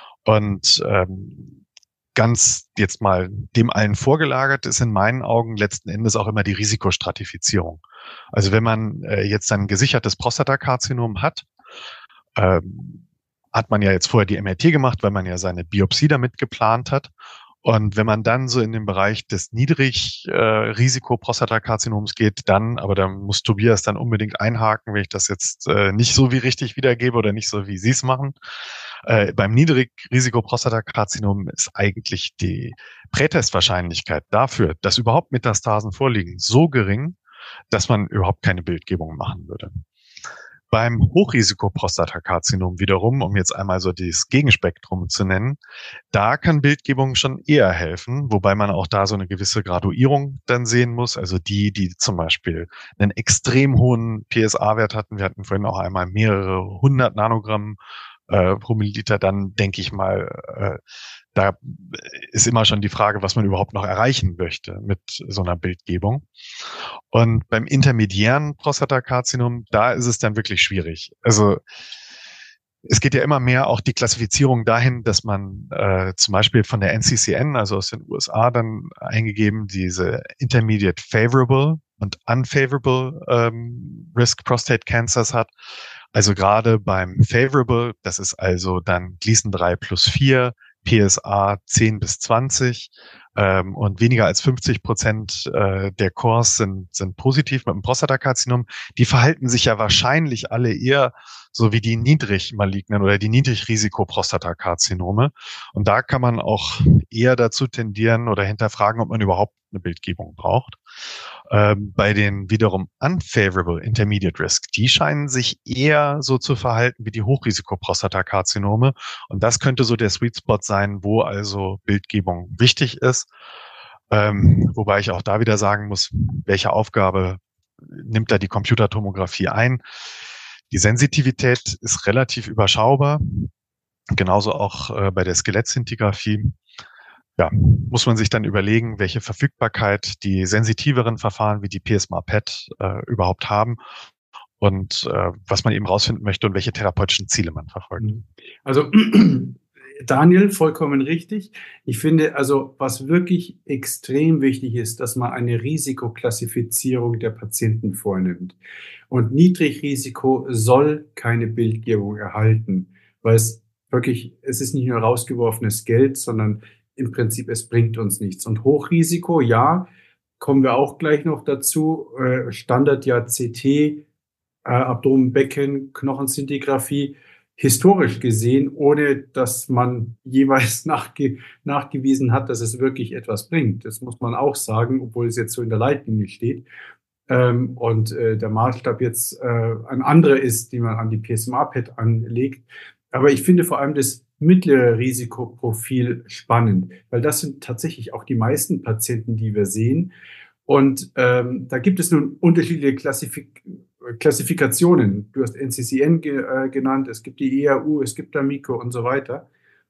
Und ähm, ganz jetzt mal dem allen vorgelagert ist in meinen Augen letzten Endes auch immer die Risikostratifizierung. Also wenn man äh, jetzt ein gesichertes Prostatakarzinom hat, ähm, hat man ja jetzt vorher die M R T gemacht, weil man ja seine Biopsie damit geplant hat. Und wenn man dann so in den Bereich des Niedrigrisiko-Prostatakarzinoms geht, dann, aber da muss Tobias dann unbedingt einhaken, wenn ich das jetzt äh, nicht so wie richtig wiedergebe oder nicht so wie Sie es machen. Äh, beim Niedrigrisiko-Prostatakarzinom ist eigentlich die Prätestwahrscheinlichkeit dafür, dass überhaupt Metastasen vorliegen, so gering, dass man überhaupt keine Bildgebung machen würde. Beim Hochrisiko-Prostatakarzinom wiederum, um jetzt einmal so das Gegenspektrum zu nennen, da kann Bildgebung schon eher helfen, wobei man auch da so eine gewisse Graduierung dann sehen muss. Also die, die zum Beispiel einen extrem hohen P S A-Wert hatten, wir hatten vorhin auch einmal mehrere hundert Nanogramm äh, pro Milliliter, dann denke ich mal, äh, da ist immer schon die Frage, was man überhaupt noch erreichen möchte mit so einer Bildgebung. Und beim intermediären Prostatakarzinom, da ist es dann wirklich schwierig. Also es geht ja immer mehr auch die Klassifizierung dahin, dass man äh, zum Beispiel von der N C C N, also aus den U S A, dann eingegeben, diese Intermediate Favorable und Unfavorable ähm, Risk Prostate Cancers hat. Also gerade beim Favorable, das ist also dann Gleason drei plus vier, P S A zehn bis zwanzig ähm, und weniger als fünfzig Prozent äh, der Cores sind, sind positiv mit dem Prostatakarzinom. Die verhalten sich ja wahrscheinlich alle eher so wie die niedrigmalignen oder die Niedrigrisiko-Prostatakarzinome. Und da kann man auch eher dazu tendieren oder hinterfragen, ob man überhaupt eine Bildgebung braucht. Ähm, bei den wiederum unfavorable intermediate risk, die scheinen sich eher so zu verhalten wie die Hochrisiko-Prostatakarzinome. Und das könnte so der Sweet Spot sein, wo also Bildgebung wichtig ist. Ähm, wobei ich auch da wieder sagen muss, welche Aufgabe nimmt da die Computertomographie ein? Die Sensitivität ist relativ überschaubar. Genauso auch äh, bei der Skelettszintigraphie. Ja, muss man sich dann überlegen, welche Verfügbarkeit die sensitiveren Verfahren wie die P S M A-P E T äh, überhaupt haben und äh, was man eben rausfinden möchte und welche therapeutischen Ziele man verfolgt. Also Daniel, vollkommen richtig. Ich finde also, was wirklich extrem wichtig ist, dass man eine Risikoklassifizierung der Patienten vornimmt. Und Niedrigrisiko soll keine Bildgebung erhalten, weil es wirklich, es ist nicht nur rausgeworfenes Geld, sondern im Prinzip, es bringt uns nichts. Und Hochrisiko, ja, kommen wir auch gleich noch dazu. Standard ja C T, äh, Abdomen, Becken, Knochenszintigraphie. historisch gesehen, ohne dass man jeweils nachge nachgewiesen hat, dass es wirklich etwas bringt. Das muss man auch sagen, obwohl es jetzt so in der Leitlinie steht. Ähm, und äh, der Maßstab jetzt äh, ein anderer ist, den man an die P S M A-P E T anlegt. Aber ich finde vor allem das mittlere Risikoprofil spannend, weil das sind tatsächlich auch die meisten Patienten, die wir sehen. Und ähm, da gibt es nun unterschiedliche Klassifik Klassifikationen. Du hast N C C N ge äh, genannt, es gibt die E A U, es gibt Amico und so weiter.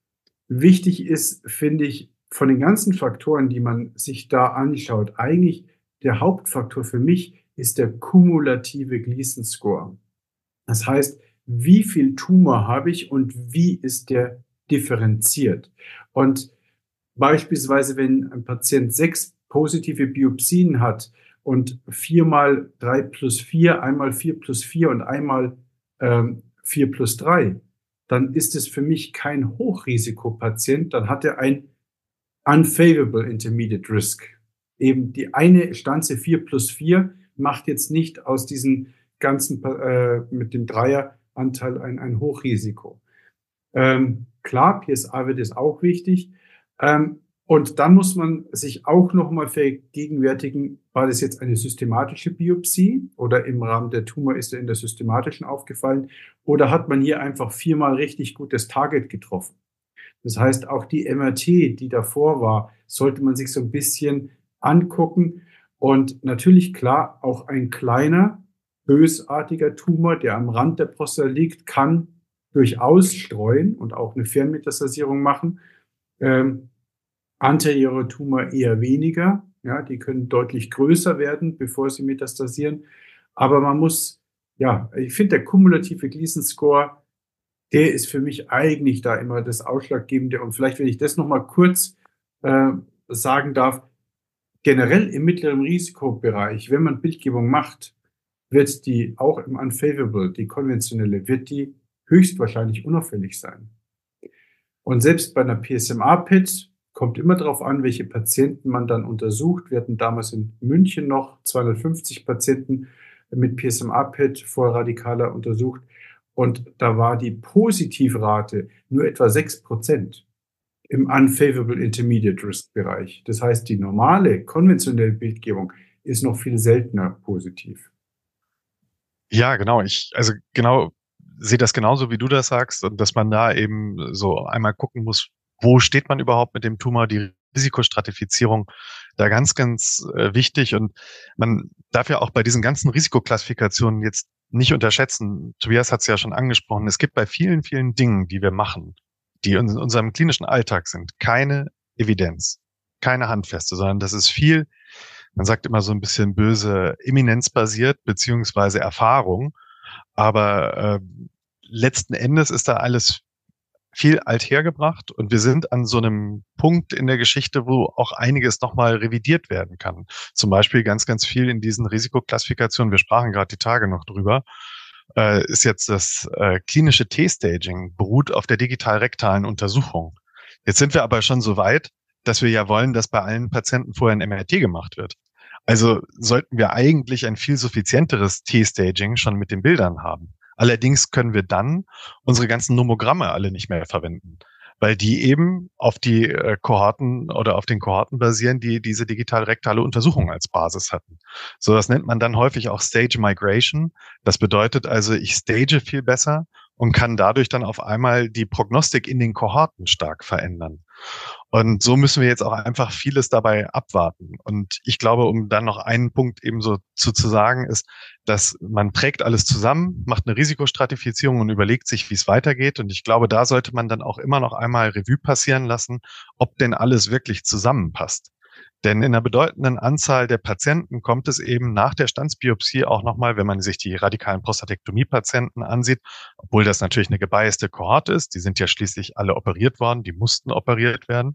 Wichtig ist, finde ich, von den ganzen Faktoren, die man sich da anschaut, eigentlich der Hauptfaktor für mich ist der kumulative Gleason Score. Das heißt, wie viel Tumor habe ich und wie ist der differenziert? Und beispielsweise, wenn ein Patient sechs positive Biopsien hat und viermal drei plus vier, einmal vier plus vier und einmal ähm, vier plus drei, dann ist es für mich kein Hochrisikopatient, dann hat er ein unfavorable intermediate risk. Eben die eine Stanze vier plus vier macht jetzt nicht aus diesen ganzen äh, mit dem Dreieranteil ein, ein Hochrisiko. Ähm, klar, P S A wird ist auch wichtig. Ähm, und dann muss man sich auch nochmal vergegenwärtigen, war das jetzt eine systematische Biopsie oder im Rahmen der Tumor ist er in der systematischen aufgefallen oder hat man hier einfach viermal richtig gutes Target getroffen? Das heißt, auch die M R T, die davor war, sollte man sich so ein bisschen angucken. Und natürlich, klar, auch ein kleiner, bösartiger Tumor, der am Rand der Prostata liegt, kann durchaus streuen und auch eine Fernmetastasierung machen. Ähm, anteriore Tumor eher weniger. Ja, die können deutlich größer werden, bevor sie metastasieren. Aber man muss, ja, ich finde, der kumulative Gleason Score, der ist für mich eigentlich da immer das Ausschlaggebende. Und vielleicht, wenn ich das nochmal kurz äh, sagen darf, generell im mittleren Risikobereich, wenn man Bildgebung macht, wird die auch im Unfavorable, die konventionelle, wird die höchstwahrscheinlich unauffällig sein. Und selbst bei einer P S M A-P E T kommt immer darauf an, welche Patienten man dann untersucht. Wir hatten damals in München noch zweihundertfünfzig Patienten mit P S M A-P E T vorradikaler untersucht. Und da war die Positivrate nur etwa sechs Prozent im Unfavorable Intermediate Risk Bereich. Das heißt, die normale, konventionelle Bildgebung ist noch viel seltener positiv. Ja, genau. Ich, also genau, sehe das genauso, wie du das sagst, und dass man da eben so einmal gucken muss, wo steht man überhaupt mit dem Tumor, die Risikostratifizierung da ganz, ganz äh, wichtig. Und man darf ja auch bei diesen ganzen Risikoklassifikationen jetzt nicht unterschätzen. Tobias hat es ja schon angesprochen. Es gibt bei vielen, vielen Dingen, die wir machen, die in unserem klinischen Alltag sind, keine Evidenz, keine handfeste, sondern das ist viel, man sagt immer so ein bisschen böse, eminenzbasiert beziehungsweise Erfahrung. Aber äh, letzten Endes ist da alles viel althergebracht und wir sind an so einem Punkt in der Geschichte, wo auch einiges nochmal revidiert werden kann. Zum Beispiel ganz, ganz viel in diesen Risikoklassifikationen, wir sprachen gerade die Tage noch drüber, äh, ist jetzt das äh, klinische T-Staging, beruht auf der digital-rektalen Untersuchung. Jetzt sind wir aber schon so weit, dass wir ja wollen, dass bei allen Patienten vorher ein M R T gemacht wird. Also sollten wir eigentlich ein viel suffizienteres T-Staging schon mit den Bildern haben. Allerdings können wir dann unsere ganzen Nomogramme alle nicht mehr verwenden, weil die eben auf die äh, Kohorten oder auf den Kohorten basieren, die diese digital-rektale Untersuchung als Basis hatten. So, das nennt man dann häufig auch Stage Migration. Das bedeutet also, ich stage viel besser und kann dadurch dann auf einmal die Prognostik in den Kohorten stark verändern. Und so müssen wir jetzt auch einfach vieles dabei abwarten. Und ich glaube, um dann noch einen Punkt eben so zu, zu sagen, ist, dass man trägt alles zusammen, macht eine Risikostratifizierung und überlegt sich, wie es weitergeht. Und ich glaube, da sollte man dann auch immer noch einmal Revue passieren lassen, ob denn alles wirklich zusammenpasst. Denn in einer bedeutenden Anzahl der Patienten kommt es eben nach der Standsbiopsie auch nochmal, wenn man sich die radikalen Prostatektomie-Patienten ansieht, obwohl das natürlich eine gebiaste Kohorte ist, die sind ja schließlich alle operiert worden, die mussten operiert werden.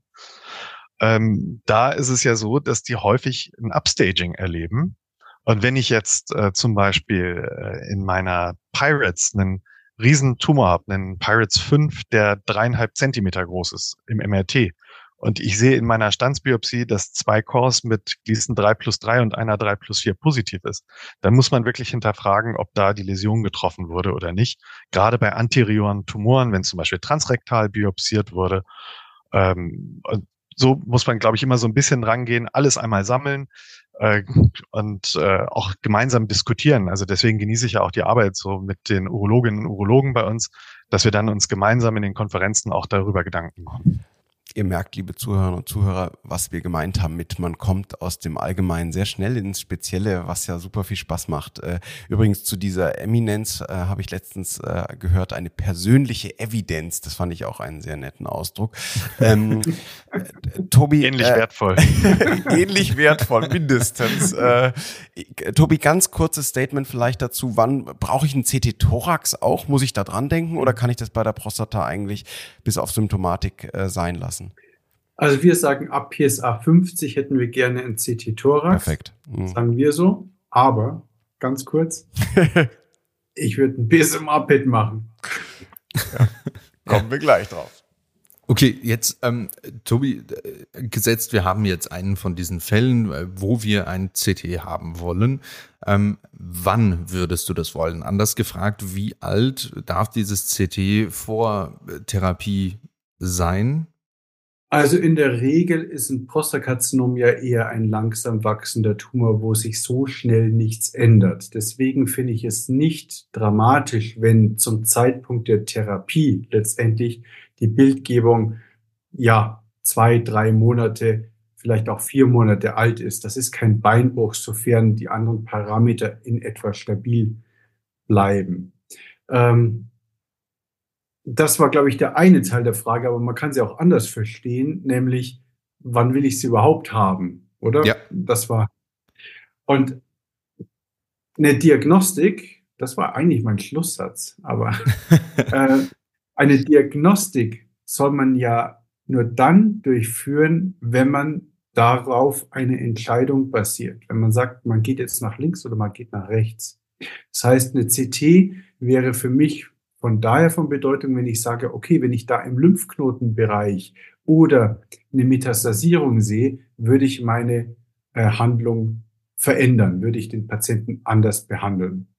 Ähm, da ist es ja so, dass die häufig ein Upstaging erleben. Und wenn ich jetzt äh, zum Beispiel äh, in meiner Pirates einen riesen Tumor habe, einen Pirates fünf, der dreieinhalb Zentimeter groß ist im M R T, und ich sehe in meiner Standsbiopsie, dass zwei Cores mit Gleason drei plus drei und einer drei plus vier positiv ist, dann muss man wirklich hinterfragen, ob da die Läsion getroffen wurde oder nicht. Gerade bei anterioren Tumoren, wenn zum Beispiel transrektal biopsiert wurde. Ähm, so muss man, glaube ich, immer so ein bisschen rangehen, alles einmal sammeln äh, und äh, auch gemeinsam diskutieren. Also deswegen genieße ich ja auch die Arbeit so mit den Urologinnen und Urologen bei uns, dass wir dann uns gemeinsam in den Konferenzen auch darüber Gedanken machen. Ihr merkt, liebe Zuhörerinnen und Zuhörer, was wir gemeint haben mit, man kommt aus dem Allgemeinen sehr schnell ins Spezielle, was ja super viel Spaß macht. Äh, übrigens zu dieser Eminenz äh, habe ich letztens äh, gehört, eine persönliche Evidenz. Das fand ich auch einen sehr netten Ausdruck. Ähm, äh, Tobi, ähnlich äh, wertvoll. ähnlich wertvoll, mindestens. Äh, Tobi, ganz kurzes Statement vielleicht dazu. Wann brauche ich einen C T-Thorax auch? Muss ich da dran denken oder kann ich das bei der Prostata eigentlich bis auf Symptomatik äh, sein lassen? Also wir sagen, ab P S A fünfzig hätten wir gerne ein C T-Thorax. Perfekt. Mhm. Sagen wir so. Aber, ganz kurz, ich würde ein B S M A-P E T machen. Ja. Kommen wir gleich drauf. Okay, jetzt, ähm, Tobi, äh, gesetzt, wir haben jetzt einen von diesen Fällen, äh, wo wir ein C T haben wollen. Ähm, wann würdest du das wollen? Anders gefragt, wie alt darf dieses C T vor Therapie sein? Also in der Regel ist ein Prostatakarzinom ja eher ein langsam wachsender Tumor, wo sich so schnell nichts ändert. Deswegen finde ich es nicht dramatisch, wenn zum Zeitpunkt der Therapie letztendlich die Bildgebung ja zwei, drei Monate, vielleicht auch vier Monate alt ist. Das ist kein Beinbruch, sofern die anderen Parameter in etwa stabil bleiben. Ähm, Das war, glaube ich, der eine Teil der Frage, aber man kann sie auch anders verstehen, nämlich, wann will ich sie überhaupt haben, oder? Ja. Das war. Und eine Diagnostik, das war eigentlich mein Schlusssatz, aber äh, eine Diagnostik soll man ja nur dann durchführen, wenn man darauf eine Entscheidung basiert. Wenn man sagt, man geht jetzt nach links oder man geht nach rechts. Das heißt, eine C T wäre für mich von daher von Bedeutung, wenn ich sage, okay, wenn ich da im Lymphknotenbereich oder eine Metastasierung sehe, würde ich meine äh, Handlung verändern, würde ich den Patienten anders behandeln.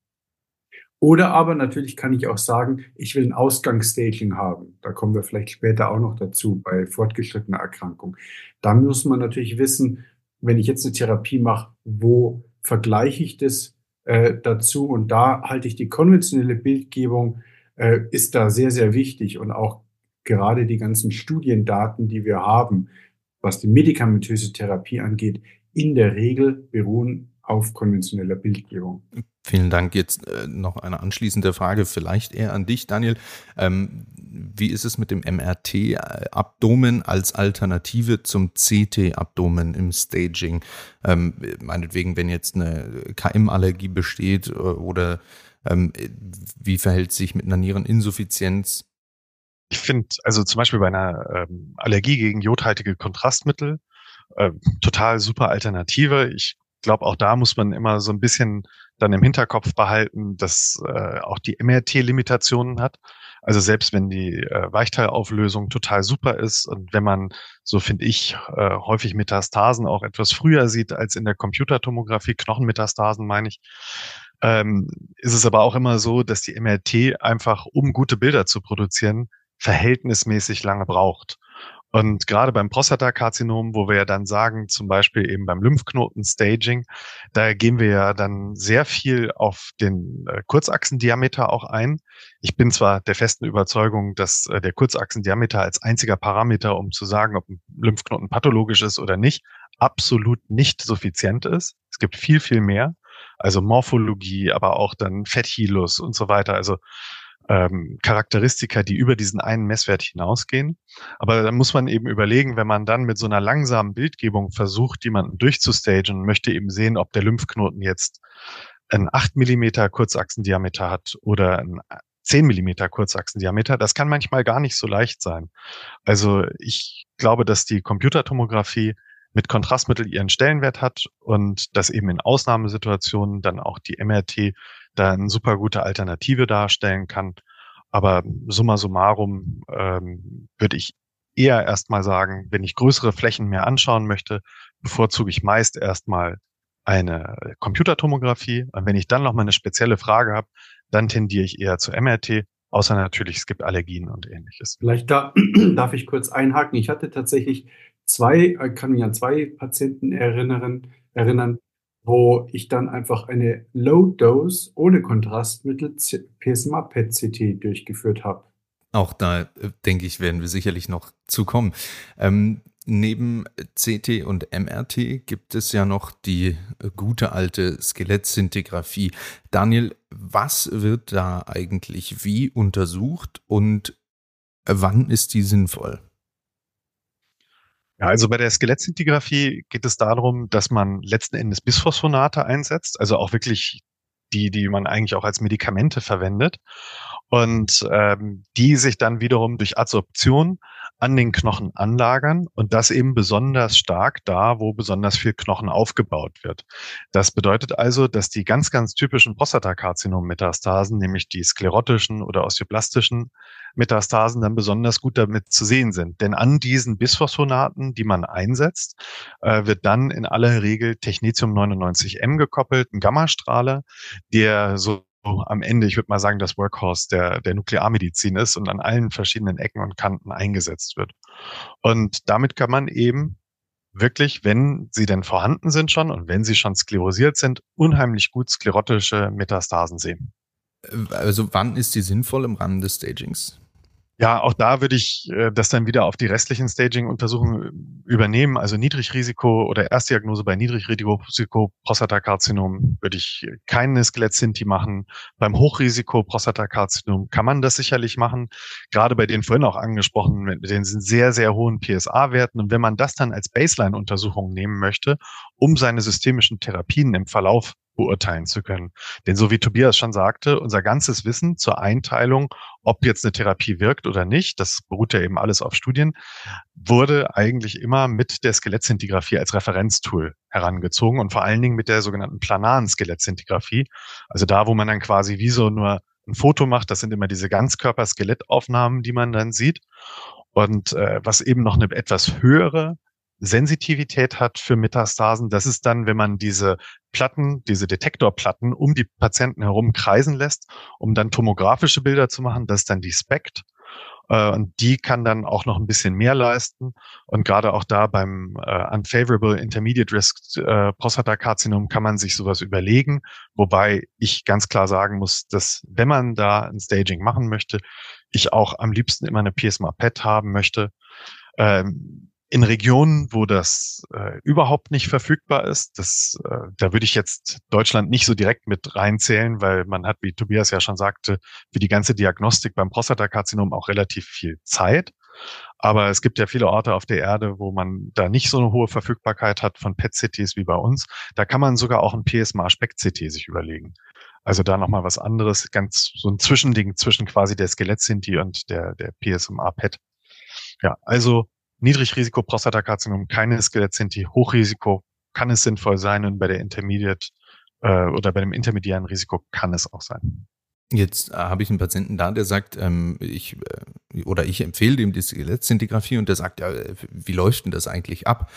Oder aber natürlich kann ich auch sagen, ich will ein Ausgangsstaging haben. Da kommen wir vielleicht später auch noch dazu bei fortgeschrittener Erkrankung. Da muss man natürlich wissen, wenn ich jetzt eine Therapie mache, wo vergleiche ich das äh, dazu? Und da halte ich die konventionelle Bildgebung ist da sehr, sehr wichtig und auch gerade die ganzen Studiendaten, die wir haben, was die medikamentöse Therapie angeht, in der Regel beruhen auf konventioneller Bildgebung. Vielen Dank. Jetzt äh, noch eine anschließende Frage, vielleicht eher an dich, Daniel. Ähm, wie ist es mit dem M R T-Abdomen als Alternative zum C T-Abdomen im Staging? Ähm, meinetwegen, wenn jetzt eine K M-Allergie besteht oder Ähm, wie verhält sich mit einer Niereninsuffizienz? Ich finde, also zum Beispiel bei einer ähm, Allergie gegen jodhaltige Kontrastmittel äh, total super Alternative. Ich glaube, auch da muss man immer so ein bisschen dann im Hinterkopf behalten, dass äh, auch die M R T-Limitationen hat. Also selbst wenn die äh, Weichteilauflösung total super ist und wenn man, so finde ich, äh, häufig Metastasen auch etwas früher sieht als in der Computertomographie, Knochenmetastasen meine ich, ähm, ist es aber auch immer so, dass die M R T einfach, um gute Bilder zu produzieren, verhältnismäßig lange braucht. Und gerade beim Prostatakarzinom, wo wir ja dann sagen, zum Beispiel eben beim Lymphknoten-Staging, da gehen wir ja dann sehr viel auf den äh, Kurzachsendiameter auch ein. Ich bin zwar der festen Überzeugung, dass äh, der Kurzachsendiameter als einziger Parameter, um zu sagen, ob ein Lymphknoten pathologisch ist oder nicht, absolut nicht suffizient ist. Es gibt viel, viel mehr. Also Morphologie, aber auch dann Fetthilus und so weiter. Also ähm, Charakteristika, die über diesen einen Messwert hinausgehen. Aber da muss man eben überlegen, wenn man dann mit so einer langsamen Bildgebung versucht, jemanden durchzustagen und möchte eben sehen, ob der Lymphknoten jetzt einen acht Millimeter Kurzachsendiameter hat oder einen zehn Millimeter Kurzachsendiameter, das kann manchmal gar nicht so leicht sein. Also ich glaube, dass die Computertomographie mit Kontrastmittel ihren Stellenwert hat und dass eben in Ausnahmesituationen dann auch die M R T da eine super gute Alternative darstellen kann. Aber summa summarum ähm, würde ich eher erstmal sagen, wenn ich größere Flächen mehr anschauen möchte, bevorzuge ich meist erstmal eine Computertomographie. Und wenn ich dann noch mal eine spezielle Frage habe, dann tendiere ich eher zu M R T, außer natürlich, es gibt Allergien und Ähnliches. Vielleicht da, darf ich kurz einhaken. Ich hatte tatsächlich zwei, äh, kann mich an zwei Patienten erinnern, erinnern, wo ich dann einfach eine Low-Dose ohne Kontrastmittel P S M A P E T C T durchgeführt habe. Auch da, äh, denke ich, werden wir sicherlich noch zukommen. Ähm, neben C T und M R T gibt es ja noch die äh, gute alte Skelettszintigraphie. Daniel, was wird da eigentlich wie untersucht und äh, wann ist die sinnvoll? Ja, also bei der Skelettszintigraphie geht es darum, dass man letzten Endes Bisphosphonate einsetzt, also auch wirklich die, die man eigentlich auch als Medikamente verwendet und ähm, die sich dann wiederum durch Adsorption an den Knochen anlagern und das eben besonders stark da, wo besonders viel Knochen aufgebaut wird. Das bedeutet also, dass die ganz, ganz typischen Prostatakarzinom-Metastasen, nämlich die sklerotischen oder osteoblastischen Metastasen, dann besonders gut damit zu sehen sind. Denn an diesen Bisphosphonaten, die man einsetzt, äh, wird dann in aller Regel Technetium neunundneunzig M gekoppelt, ein Gammastrahler, der so am Ende, ich würde mal sagen, das Workhorse der, der Nuklearmedizin ist und an allen verschiedenen Ecken und Kanten eingesetzt wird. Und damit kann man eben wirklich, wenn sie denn vorhanden sind schon und wenn sie schon sklerosiert sind, unheimlich gut sklerotische Metastasen sehen. Also wann ist die sinnvoll im Rahmen des Stagings? Ja, auch da würde ich äh, das dann wieder auf die restlichen Staging-Untersuchungen übernehmen. Also Niedrigrisiko oder Erstdiagnose bei Niedrigrisiko Prostatakarzinom würde ich keine Skelettzinti machen. Beim Hochrisiko Prostatakarzinom kann man das sicherlich machen. Gerade bei den vorhin auch angesprochenen, mit den sehr, sehr hohen P S A-Werten. Und wenn man das dann als Baseline-Untersuchung nehmen möchte, um seine systemischen Therapien im Verlauf beurteilen zu können. Denn so wie Tobias schon sagte, unser ganzes Wissen zur Einteilung, ob jetzt eine Therapie wirkt oder nicht, das beruht ja eben alles auf Studien, wurde eigentlich immer mit der Skelettzintigraphie als Referenztool herangezogen und vor allen Dingen mit der sogenannten planaren Skelettzintigraphie. Also da, wo man dann quasi wie so nur ein Foto macht, das sind immer diese Ganzkörper-Skelettaufnahmen, die man dann sieht. Und äh, was eben noch eine etwas höhere Sensitivität hat für Metastasen, das ist dann, wenn man diese Platten, diese Detektorplatten um die Patienten herum kreisen lässt, um dann tomografische Bilder zu machen. Das ist dann die SPECT. Äh, und die kann dann auch noch ein bisschen mehr leisten. Und gerade auch da beim äh, Unfavorable Intermediate Risk äh, Prostatakarzinom kann man sich sowas überlegen. Wobei ich ganz klar sagen muss, dass wenn man da ein Staging machen möchte, ich auch am liebsten immer eine P S M A P E T haben möchte. Ähm, In Regionen, wo das äh, überhaupt nicht verfügbar ist, das, äh, da würde ich jetzt Deutschland nicht so direkt mit reinzählen, weil man hat, wie Tobias ja schon sagte, für die ganze Diagnostik beim Prostatakarzinom auch relativ viel Zeit. Aber es gibt ja viele Orte auf der Erde, wo man da nicht so eine hohe Verfügbarkeit hat von P E T C Ts wie bei uns. Da kann man sogar auch ein P S M A-Spect-C T sich überlegen. Also da nochmal was anderes, ganz so ein Zwischending zwischen quasi der Skelettszinti und der, der P S M A-P E T. Ja, also Niedrigrisiko Prostatakarzinom, keine Skelettszinti, Hochrisiko kann es sinnvoll sein und bei der Intermediate äh, oder bei dem intermediären Risiko kann es auch sein. Jetzt äh, habe ich einen Patienten da, der sagt, ähm, ich äh, oder ich empfehle dem die Skelettszintigraphie und der sagt, ja, wie läuft denn das eigentlich ab?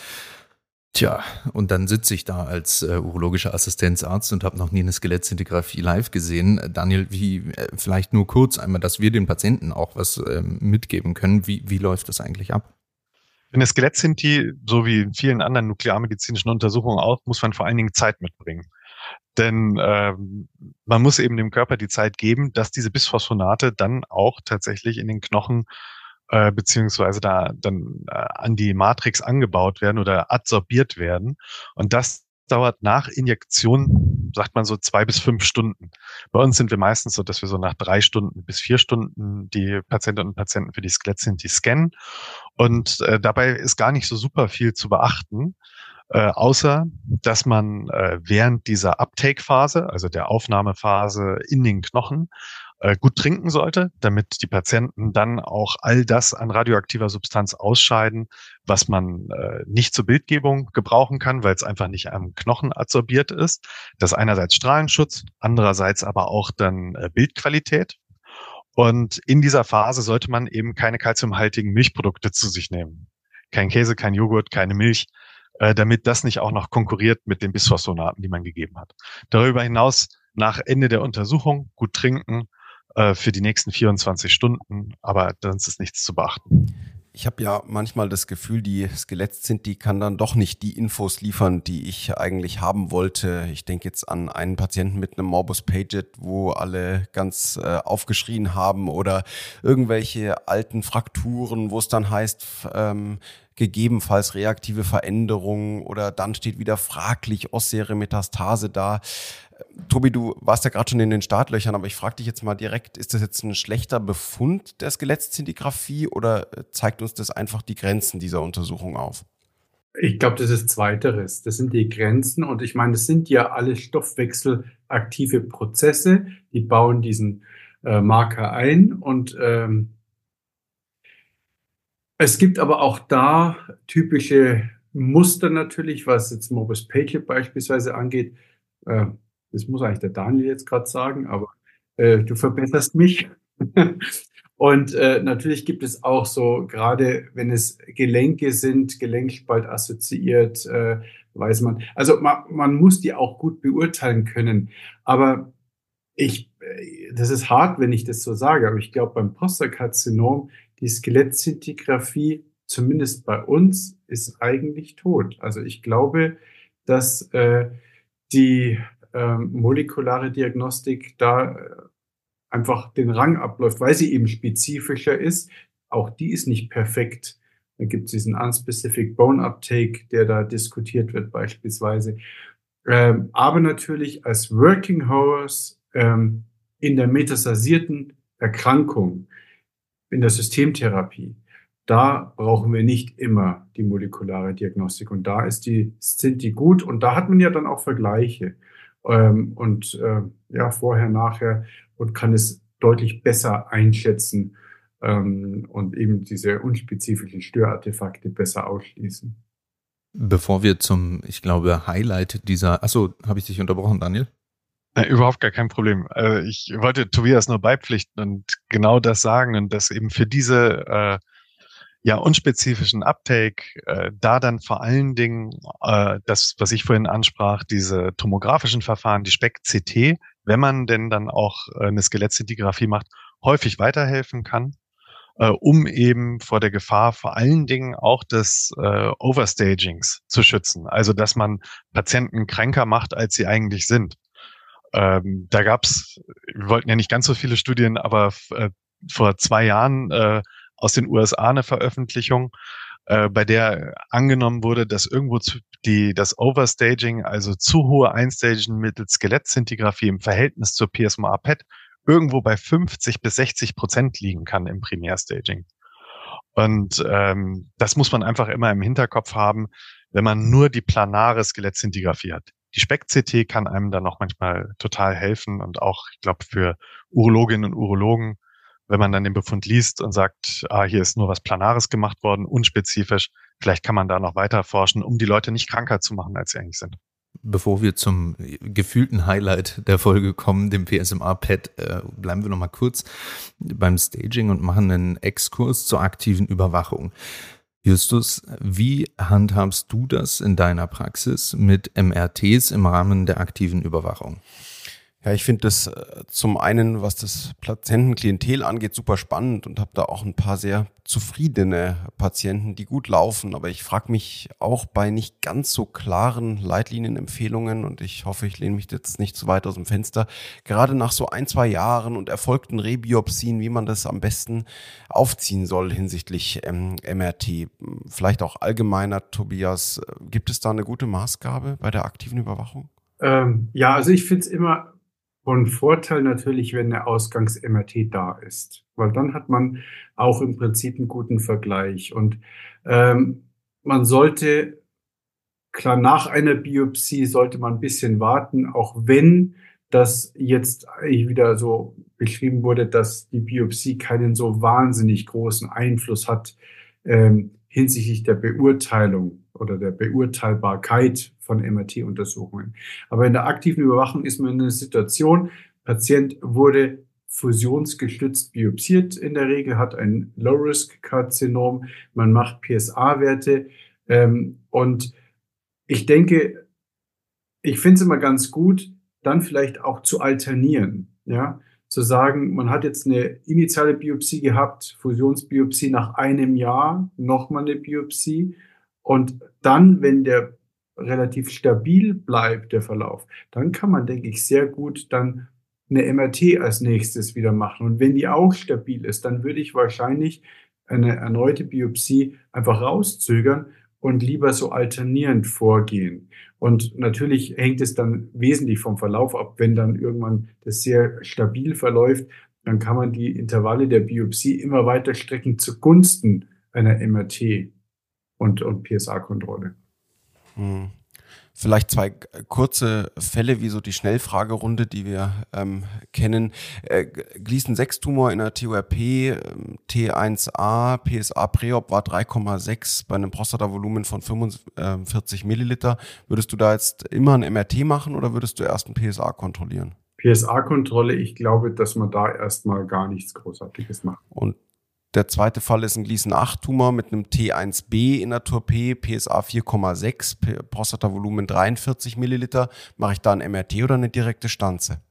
Tja, und dann sitze ich da als äh, urologischer Assistenzarzt und habe noch nie eine Skelettszintigraphie live gesehen. Daniel, wie äh, vielleicht nur kurz einmal, dass wir den Patienten auch was ähm, mitgeben können. Wie, wie läuft das eigentlich ab? In der Skelettszinti, so wie in vielen anderen nuklearmedizinischen Untersuchungen auch, muss man vor allen Dingen Zeit mitbringen. Denn ähm, man muss eben dem Körper die Zeit geben, dass diese Bisphosphonate dann auch tatsächlich in den Knochen äh, beziehungsweise da dann äh, an die Matrix angebaut werden oder adsorbiert werden. Und das dauert nach Injektion, sagt man so zwei bis fünf Stunden. Bei uns sind wir meistens so, dass wir so nach drei Stunden bis vier Stunden die Patientinnen und Patienten für die Skelettszinti scannen. Und äh, dabei ist gar nicht so super viel zu beachten, äh, außer dass man äh, während dieser Uptake-Phase, also der Aufnahmephase in den Knochen, äh, gut trinken sollte, damit die Patienten dann auch all das an radioaktiver Substanz ausscheiden, was man äh, nicht zur Bildgebung gebrauchen kann, weil es einfach nicht am Knochen adsorbiert ist. Das ist einerseits Strahlenschutz, andererseits aber auch dann äh, Bildqualität. Und in dieser Phase sollte man eben keine kalziumhaltigen Milchprodukte zu sich nehmen. Kein Käse, kein Joghurt, keine Milch, äh, damit das nicht auch noch konkurriert mit den Bisphosphonaten, die man gegeben hat. Darüber hinaus nach Ende der Untersuchung gut trinken äh, für die nächsten vierundzwanzig Stunden, aber sonst ist nichts zu beachten. Ich habe ja manchmal das Gefühl, die Skelettzint, die kann dann doch nicht die Infos liefern, die ich eigentlich haben wollte. Ich denke jetzt an einen Patienten mit einem Morbus Paget, wo alle ganz äh, aufgeschrien haben, oder irgendwelche alten Frakturen, wo es dann heißt, ähm, gegebenenfalls reaktive Veränderungen, oder dann steht wieder fraglich osseäre Metastase da. Tobi, du warst ja gerade schon in den Startlöchern, aber ich frage dich jetzt mal direkt, ist das jetzt ein schlechter Befund der Skelettzintigraphie oder zeigt uns das einfach die Grenzen dieser Untersuchung auf? Ich glaube, das ist Zweiteres. Das sind die Grenzen, und ich meine, das sind ja alle stoffwechselaktive Prozesse, die bauen diesen äh, Marker ein, und ähm, es gibt aber auch da typische Muster natürlich, was jetzt Morbus Paget beispielsweise angeht. Äh, Das muss eigentlich der Daniel jetzt gerade sagen, aber äh, du verbesserst mich. Und äh, natürlich gibt es auch so, gerade wenn es Gelenke sind, Gelenkspalt assoziiert, äh, weiß man. Also man, man muss die auch gut beurteilen können. Aber ich, äh, das ist hart, wenn ich das so sage, aber ich glaube, beim Prostakarzinom, die Skelettzintigraphie, zumindest bei uns, ist eigentlich tot. Also ich glaube, dass äh, die ähm, molekulare Diagnostik da äh, einfach den Rang abläuft, weil sie eben spezifischer ist. Auch die ist nicht perfekt. Da gibt es diesen Unspecific Bone Uptake, der da diskutiert wird beispielsweise. Ähm, aber natürlich als Working Horse ähm, in der metastasierten Erkrankung, in der Systemtherapie, da brauchen wir nicht immer die molekulare Diagnostik. Und da ist die, sind die gut. Und da hat man ja dann auch Vergleiche. Ähm, und äh, ja, vorher, nachher, und kann es deutlich besser einschätzen ähm, und eben diese unspezifischen Störartefakte besser ausschließen. Bevor wir zum, ich glaube, Highlight dieser, achso, habe ich dich unterbrochen, Daniel? Äh, überhaupt gar kein Problem. Äh, ich wollte Tobias nur beipflichten und genau das sagen, und dass eben für diese äh, ja unspezifischen Uptake äh, da dann vor allen Dingen äh, das, was ich vorhin ansprach, diese tomografischen Verfahren, die Speck-C T, wenn man denn dann auch äh, eine Skelettzintigraphie macht, häufig weiterhelfen kann, äh, um eben vor der Gefahr vor allen Dingen auch des äh, Overstagings zu schützen. Also dass man Patienten kränker macht, als sie eigentlich sind. Ähm, da gab's, wir wollten ja nicht ganz so viele Studien, aber äh, vor zwei Jahren äh, aus den U S A eine Veröffentlichung, äh, bei der angenommen wurde, dass irgendwo zu, die, das Overstaging, also zu hohe Einstagen mittels Skelettzintigraphie im Verhältnis zur P S M A P E T, irgendwo bei fünfzig bis sechzig Prozent liegen kann im Primärstaging. Und ähm, das muss man einfach immer im Hinterkopf haben, wenn man nur die planare Skelettzintigraphie hat. Die Speck-C T kann einem dann auch manchmal total helfen, und auch, ich glaube, für Urologinnen und Urologen, wenn man dann den Befund liest und sagt, ah, hier ist nur was Planares gemacht worden, unspezifisch, vielleicht kann man da noch weiter forschen, um die Leute nicht kranker zu machen, als sie eigentlich sind. Bevor wir zum gefühlten Highlight der Folge kommen, dem P S M A-P E T, äh, bleiben wir noch mal kurz beim Staging und machen einen Exkurs zur aktiven Überwachung. Justus, wie handhabst du das in deiner Praxis mit M R Ts im Rahmen der aktiven Überwachung? Ja, ich finde das äh, zum einen, was das Patientenklientel angeht, super spannend und habe da auch ein paar sehr zufriedene Patienten, die gut laufen. Aber ich frage mich auch bei nicht ganz so klaren Leitlinienempfehlungen, und ich hoffe, ich lehne mich jetzt nicht zu weit aus dem Fenster, gerade nach so ein, zwei Jahren und erfolgten Rebiopsien, wie man das am besten aufziehen soll hinsichtlich ähm, M R T. Vielleicht auch allgemeiner, Tobias, gibt es da eine gute Maßgabe bei der aktiven Überwachung? Ähm, ja, also ich finde es immer von Vorteil natürlich, wenn eine Ausgangs-M R T da ist, weil dann hat man auch im Prinzip einen guten Vergleich. Und ähm, man sollte, klar, nach einer Biopsie sollte man ein bisschen warten, auch wenn das jetzt eigentlich wieder so beschrieben wurde, dass die Biopsie keinen so wahnsinnig großen Einfluss hat ähm, hinsichtlich der Beurteilung oder der Beurteilbarkeit von M R T-Untersuchungen. Aber in der aktiven Überwachung ist man in einer Situation, Patient wurde fusionsgestützt biopsiert in der Regel, hat ein Low-Risk-Karzinom, man macht P S A-Werte ähm, und ich denke, ich finde es immer ganz gut, dann vielleicht auch zu alternieren, ja, zu sagen, man hat jetzt eine initiale Biopsie gehabt, Fusionsbiopsie nach einem Jahr, nochmal eine Biopsie und dann, wenn der relativ stabil bleibt, der Verlauf, dann kann man, denke ich, sehr gut dann eine M R T als nächstes wieder machen. Und wenn die auch stabil ist, dann würde ich wahrscheinlich eine erneute Biopsie einfach rauszögern und lieber so alternierend vorgehen. Und natürlich hängt es dann wesentlich vom Verlauf ab. Wenn dann irgendwann das sehr stabil verläuft, dann kann man die Intervalle der Biopsie immer weiter strecken zugunsten einer M R T und, und P S A-Kontrolle. Hm. Vielleicht zwei kurze Fälle, wie so die Schnellfragerunde, die wir ähm, kennen. Äh, Gleason sechs Tumor in der T U R P, T eins A, P S A Präop war drei Komma sechs bei einem Prostatavolumen von fünfundvierzig Milliliter. Würdest du da jetzt immer ein M R T machen oder würdest du erst ein P S A kontrollieren? P S A-Kontrolle, ich glaube, dass man da erstmal gar nichts Großartiges macht. Und der zweite Fall ist ein Gleason acht Tumor mit einem T eins B in der T U R P, P S A vier Komma sechs, Prostatavolumen dreiundvierzig Milliliter. Mache ich da ein M R T oder eine direkte Stanze?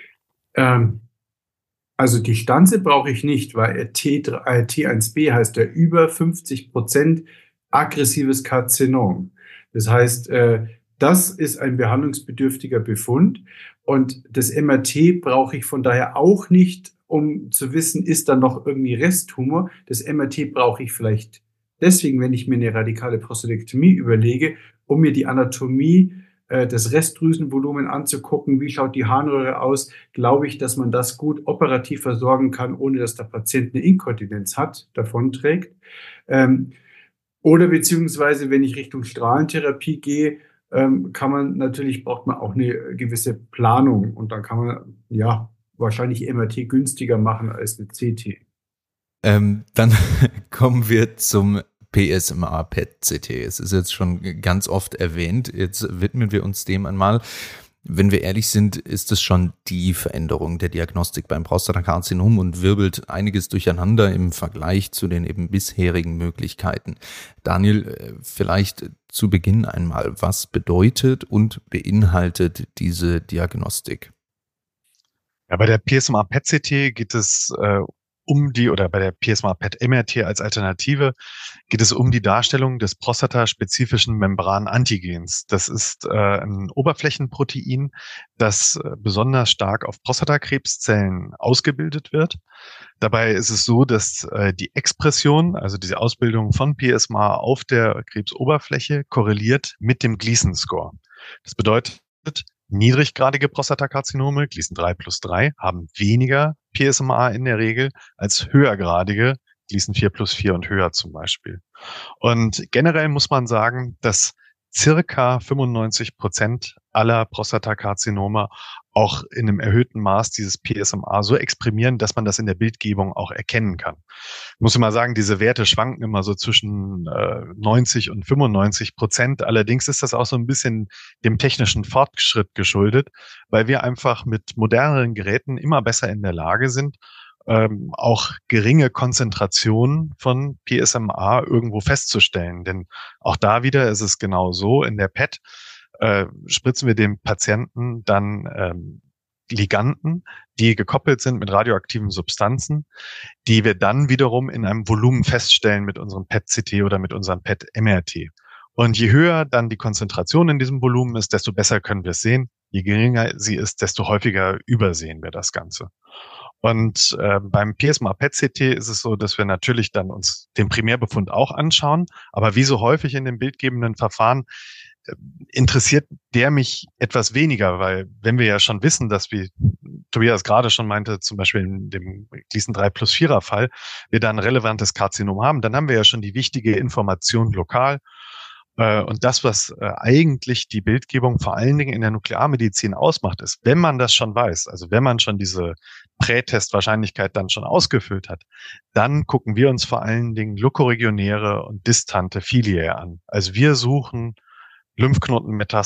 Ähm, also die Stanze brauche ich nicht, weil T, äh, T eins B heißt ja über fünfzig Prozent aggressives Karzinom. Das heißt, äh, das ist ein behandlungsbedürftiger Befund und das M R T brauche ich von daher auch nicht, um zu wissen, ist da noch irgendwie Resttumor. Das M R T brauche ich vielleicht deswegen, wenn ich mir eine radikale Prostatektomie überlege, um mir die Anatomie äh, des Restdrüsenvolumen anzugucken. Wie schaut die Harnröhre aus? Glaube ich, dass man das gut operativ versorgen kann, ohne dass der Patient eine Inkontinenz hat, davonträgt. Ähm, oder beziehungsweise, wenn ich Richtung Strahlentherapie gehe, ähm, kann man natürlich, braucht man auch eine gewisse Planung und dann kann man, ja, wahrscheinlich M R T günstiger machen als eine C T. Ähm, dann kommen wir zum P S M A-P E T-C T. Es ist jetzt schon ganz oft erwähnt. Jetzt widmen wir uns dem einmal. Wenn wir ehrlich sind, ist es schon die Veränderung der Diagnostik beim Prostatakarzinom und wirbelt einiges durcheinander im Vergleich zu den eben bisherigen Möglichkeiten. Daniel, vielleicht zu Beginn einmal, was bedeutet und beinhaltet diese Diagnostik? Ja, bei der P S M A-P E T-C T geht es äh, um die, oder bei der P S M A-P E T-M R T als Alternative geht es um die Darstellung des prostataspezifischen Membranantigens. Das ist äh, ein Oberflächenprotein, das äh, besonders stark auf Prostatakrebszellen ausgebildet wird. Dabei ist es so, dass äh, die Expression, also diese Ausbildung von P S M A auf der Krebsoberfläche, korreliert mit dem Gleason-Score. Das bedeutet, niedriggradige Prostatakarzinome, Gleason drei plus drei, haben weniger P S M A in der Regel als höhergradige, Gleason vier plus vier und höher zum Beispiel. Und generell muss man sagen, dass circa fünfundneunzig Prozent aller Prostatakarzinome auch in einem erhöhten Maß dieses P S M A so exprimieren, dass man das in der Bildgebung auch erkennen kann. Ich muss immer sagen, diese Werte schwanken immer so zwischen äh, neunzig und fünfundneunzig Prozent. Allerdings ist das auch so ein bisschen dem technischen Fortschritt geschuldet, weil wir einfach mit moderneren Geräten immer besser in der Lage sind, ähm, auch geringe Konzentrationen von P S M A irgendwo festzustellen. Denn auch da wieder ist es genau so, in der P E T äh, spritzen wir dem Patienten dann ähm, Liganden, die gekoppelt sind mit radioaktiven Substanzen, die wir dann wiederum in einem Volumen feststellen mit unserem P E T-C T oder mit unserem P E T-M R T. Und je höher dann die Konzentration in diesem Volumen ist, desto besser können wir es sehen. Je geringer sie ist, desto häufiger übersehen wir das Ganze. Und äh, beim P S M A-P E T-C T ist es so, dass wir natürlich dann uns den Primärbefund auch anschauen, aber wie so häufig in den bildgebenden Verfahren äh, interessiert der mich etwas weniger, weil wenn wir ja schon wissen, dass, wie Tobias gerade schon meinte, zum Beispiel in dem Gleason drei plus vierer Fall, wir da ein relevantes Karzinom haben, dann haben wir ja schon die wichtige Information lokal. Und das, was eigentlich die Bildgebung vor allen Dingen in der Nuklearmedizin ausmacht, ist, wenn man das schon weiß, also wenn man schon diese Prätestwahrscheinlichkeit dann schon ausgefüllt hat, dann gucken wir uns vor allen Dingen lokoregionäre und distante Filiae an. Also wir suchen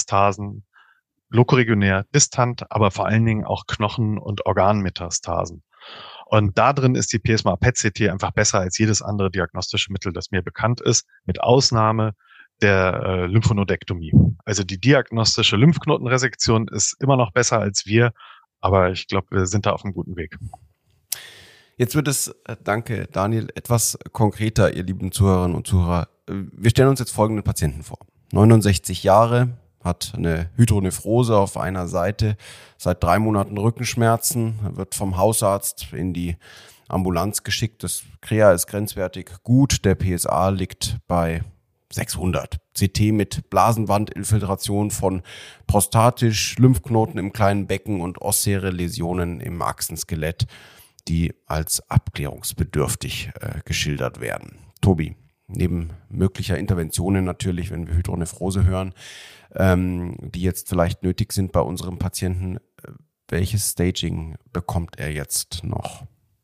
Lymphknotenmetastasen, lokoregionär, distant, aber vor allen Dingen auch Knochen- und Organmetastasen. Und da drin ist die P S M A P E T C T einfach besser als jedes andere diagnostische Mittel, das mir bekannt ist, mit Ausnahme der äh, Lymphonodektomie. Also die diagnostische Lymphknotenresektion ist immer noch besser als wir, aber ich glaube, wir sind da auf einem guten Weg. Jetzt wird es, äh, danke Daniel, etwas konkreter, ihr lieben Zuhörerinnen und Zuhörer. Wir stellen uns jetzt folgenden Patienten vor. neunundsechzig Jahre, hat eine Hydronephrose auf einer Seite, seit drei Monaten Rückenschmerzen, wird vom Hausarzt in die Ambulanz geschickt. Das Krea ist grenzwertig gut, der P S A liegt bei sechshundert. C T mit Blasenwandinfiltration von prostatisch, Lymphknoten im kleinen Becken und osseäre Läsionen im Achsenskelett, die als abklärungsbedürftig äh, geschildert werden. Tobi, neben möglicher Interventionen natürlich, wenn wir Hydronephrose hören, ähm, die jetzt vielleicht nötig sind bei unserem Patienten, äh, welches Staging bekommt er jetzt noch?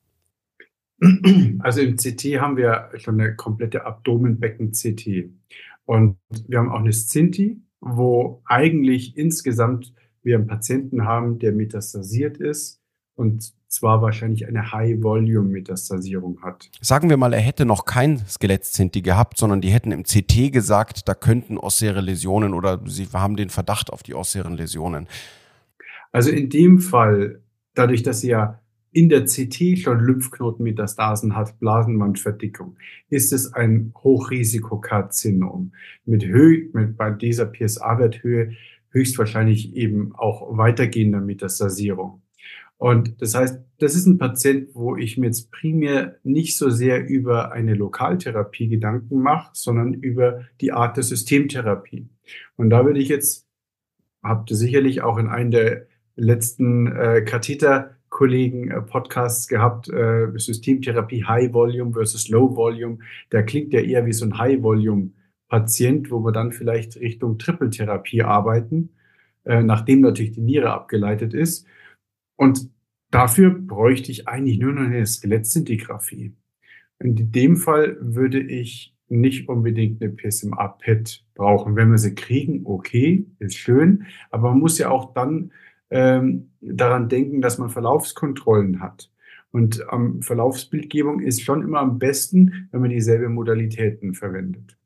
Also im C T haben wir schon eine komplette Abdomenbecken-C T. Und wir haben auch eine Scinti, wo eigentlich insgesamt wir einen Patienten haben, der metastasiert ist und zwar wahrscheinlich eine High-Volume-Metastasierung hat. Sagen wir mal, er hätte noch kein Skelett-Scinti gehabt, sondern die hätten im C T gesagt, da könnten osseäre Läsionen oder sie haben den Verdacht auf die osseären Läsionen. Also in dem Fall, dadurch, dass sie ja in der C T schon Lymphknotenmetastasen hat, Blasenwandverdickung, ist es ein Hochrisikokarzinom mit, Hö- mit bei dieser P S A-Werthöhe höchstwahrscheinlich eben auch weitergehender Metastasierung. Und das heißt, das ist ein Patient, wo ich mir jetzt primär nicht so sehr über eine Lokaltherapie Gedanken mache, sondern über die Art der Systemtherapie. Und da würde ich jetzt, habt ihr sicherlich auch in einem der letzten äh, Katheter-Kollegen äh, Podcasts gehabt, äh, Systemtherapie High Volume versus Low Volume. Der klingt ja eher wie so ein High Volume Patient, wo wir dann vielleicht Richtung Trippeltherapie arbeiten, äh, nachdem natürlich die Niere abgeleitet ist. Und dafür bräuchte ich eigentlich nur noch eine Skelettszintigraphie. In dem Fall würde ich nicht unbedingt eine P S M A P E T brauchen. Wenn wir sie kriegen, okay, ist schön, aber man muss ja auch dann ähm, daran denken, dass man Verlaufskontrollen hat. Und ähm, Verlaufsbildgebung ist schon immer am besten, wenn man dieselbe Modalitäten verwendet.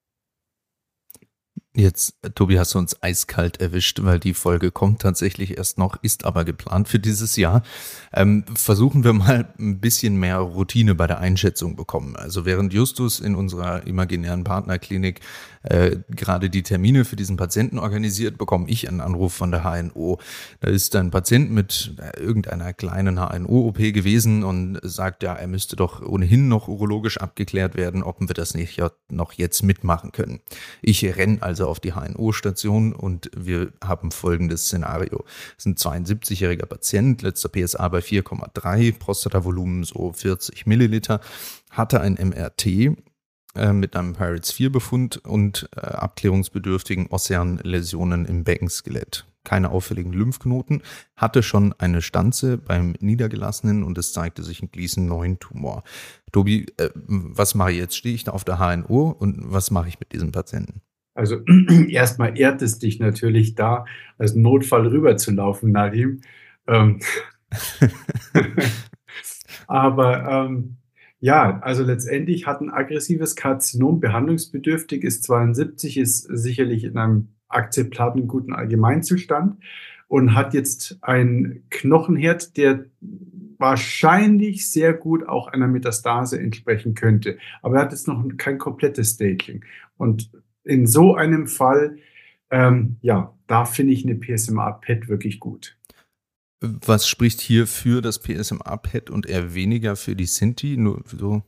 Jetzt, Tobi, hast du uns eiskalt erwischt, weil die Folge kommt tatsächlich erst noch, ist aber geplant für dieses Jahr. Ähm, versuchen wir mal ein bisschen mehr Routine bei der Einschätzung bekommen. Also während Justus in unserer imaginären Partnerklinik äh, gerade die Termine für diesen Patienten organisiert, bekomme ich einen Anruf von der H N O. Da ist ein Patient mit äh, irgendeiner kleinen H N O-O P gewesen und sagt, ja, er müsste doch ohnehin noch urologisch abgeklärt werden, ob wir das nicht ja noch jetzt mitmachen können. Ich renne also auf die H N O-Station und wir haben folgendes Szenario. Das ist ein zweiundsiebzigjähriger Patient, letzter P S A bei vier Komma drei, Prostatavolumen so vierzig Milliliter, hatte ein M R T äh, mit einem Pirates vier Befund und äh, abklärungsbedürftigen osseären Läsionen im Beckenskelett. Keine auffälligen Lymphknoten, hatte schon eine Stanze beim Niedergelassenen und es zeigte sich ein Gleason neun Tumor. Tobi, äh, was mache ich jetzt? Stehe ich da auf der H N O und was mache ich mit diesem Patienten? Also erstmal ehrt es dich natürlich da, als Notfall rüberzulaufen, Nadim. Ähm Aber ähm, ja, also letztendlich hat ein aggressives Karzinom behandlungsbedürftig, ist zweiundsiebzig, ist sicherlich in einem akzeptablen, guten Allgemeinzustand und hat jetzt einen Knochenherd, der wahrscheinlich sehr gut auch einer Metastase entsprechen könnte. Aber er hat jetzt noch kein komplettes Staging. Und in so einem Fall, ähm, ja, da finde ich eine P S M A P E T wirklich gut. Was spricht hier für das P S M A P E T und eher weniger für die Scinti? Nur so.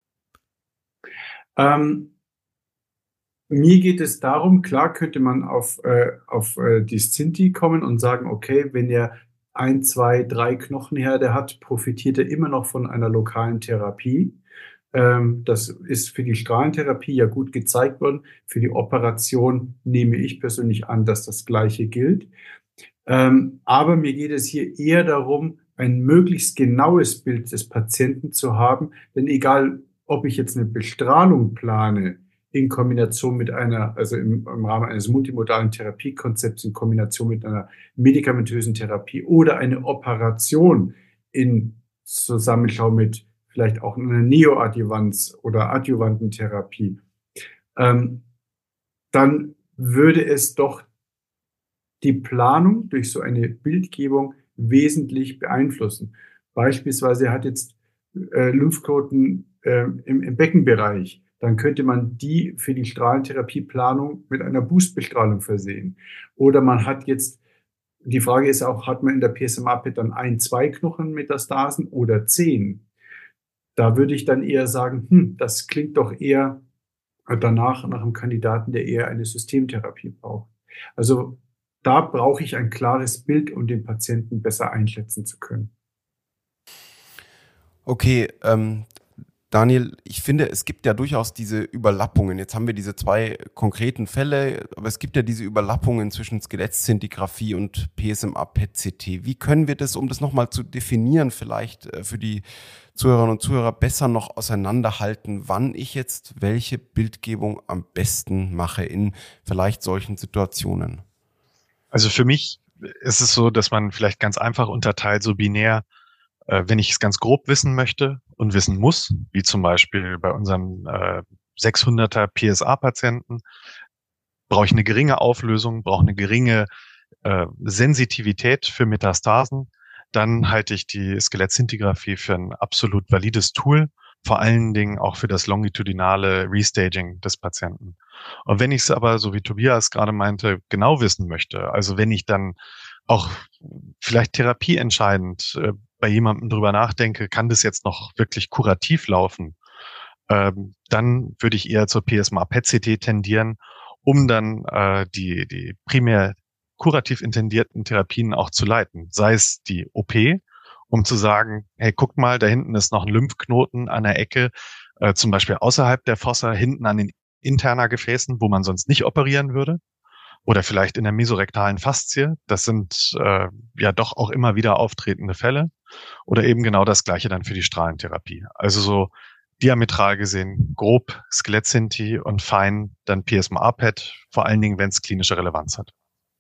Ähm, mir geht es darum, klar könnte man auf, äh, auf äh, die Scinti kommen und sagen, okay, wenn er ein, zwei, drei Knochenherde hat, profitiert er immer noch von einer lokalen Therapie. Ähm, das ist für die Strahlentherapie ja gut gezeigt worden. Für die Operation nehme ich persönlich an, dass das Gleiche gilt. Ähm, aber mir geht es hier eher darum, ein möglichst genaues Bild des Patienten zu haben. Denn egal, ob ich jetzt eine Bestrahlung plane, in Kombination mit einer, also im, im Rahmen eines multimodalen Therapiekonzepts, in Kombination mit einer medikamentösen Therapie oder eine Operation in zusammenschaue mit vielleicht auch einer Neoadjuvanz oder Adjuvantentherapie, ähm, dann würde es doch die Planung durch so eine Bildgebung wesentlich beeinflussen. Beispielsweise hat jetzt äh, Lymphknoten äh, im, im Beckenbereich, dann könnte man die für die Strahlentherapie-Planung mit einer Boostbestrahlung versehen. Oder man hat jetzt, die Frage ist auch, hat man in der P S M A P E T dann ein, zwei Knochenmetastasen oder zehn? Da würde ich dann eher sagen, hm, das klingt doch eher danach nach einem Kandidaten, der eher eine Systemtherapie braucht. Also da brauche ich ein klares Bild, um den Patienten besser einschätzen zu können. Okay, ähm, Daniel, ich finde, es gibt ja durchaus diese Überlappungen. Jetzt haben wir diese zwei konkreten Fälle, aber es gibt ja diese Überlappungen zwischen Skelettszintigraphie und P S M A P E T C T. Wie können wir das, um das nochmal zu definieren, vielleicht für die Zuhörerinnen und Zuhörer besser noch auseinanderhalten, wann ich jetzt welche Bildgebung am besten mache in vielleicht solchen Situationen? Also für mich ist es so, dass man vielleicht ganz einfach unterteilt, so binär, äh, wenn ich es ganz grob wissen möchte und wissen muss, wie zum Beispiel bei unserem äh, sechshunderter P S A-Patienten, brauche ich eine geringe Auflösung, brauche eine geringe äh, Sensitivität für Metastasen, dann halte ich die Skelettszintigraphie für ein absolut valides Tool, vor allen Dingen auch für das longitudinale Restaging des Patienten. Und wenn ich es aber, so wie Tobias gerade meinte, genau wissen möchte, also wenn ich dann auch vielleicht therapieentscheidend äh, bei jemandem drüber nachdenke, kann das jetzt noch wirklich kurativ laufen, ähm, dann würde ich eher zur P S M A P E T C T tendieren, um dann äh, die, die primär kurativ intendierten Therapien auch zu leiten. Sei es die O P, um zu sagen, hey, guck mal, da hinten ist noch ein Lymphknoten an der Ecke, äh, zum Beispiel außerhalb der Fossa, hinten an den interner Gefäßen, wo man sonst nicht operieren würde. Oder vielleicht in der mesorektalen Faszie. Das sind äh, ja doch auch immer wieder auftretende Fälle. Oder eben genau das Gleiche dann für die Strahlentherapie. Also so diametral gesehen grob Skelettzinti und fein dann P S M A P E T, vor allen Dingen, wenn es klinische Relevanz hat.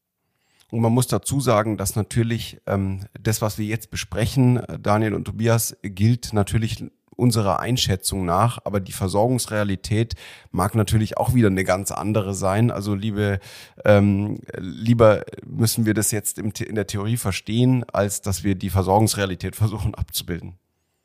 Und man muss dazu sagen, dass natürlich ähm, das, was wir jetzt besprechen, Daniel und Tobias, gilt natürlich unserer Einschätzung nach, aber die Versorgungsrealität mag natürlich auch wieder eine ganz andere sein. Also liebe, ähm, lieber müssen wir das jetzt im, in der Theorie verstehen, als dass wir die Versorgungsrealität versuchen abzubilden.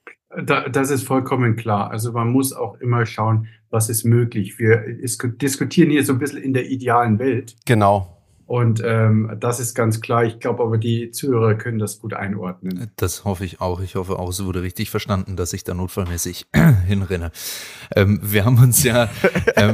Da, das ist vollkommen klar. Also man muss auch immer schauen, was ist möglich. Wir diskutieren hier so ein bisschen in der idealen Welt. Genau. Und ähm, das ist ganz klar. Ich glaube aber, die Zuhörer können das gut einordnen. Das hoffe ich auch. Ich hoffe auch, es wurde richtig verstanden, dass ich da notfallmäßig hinrenne. Ähm, wir haben uns ja, ähm,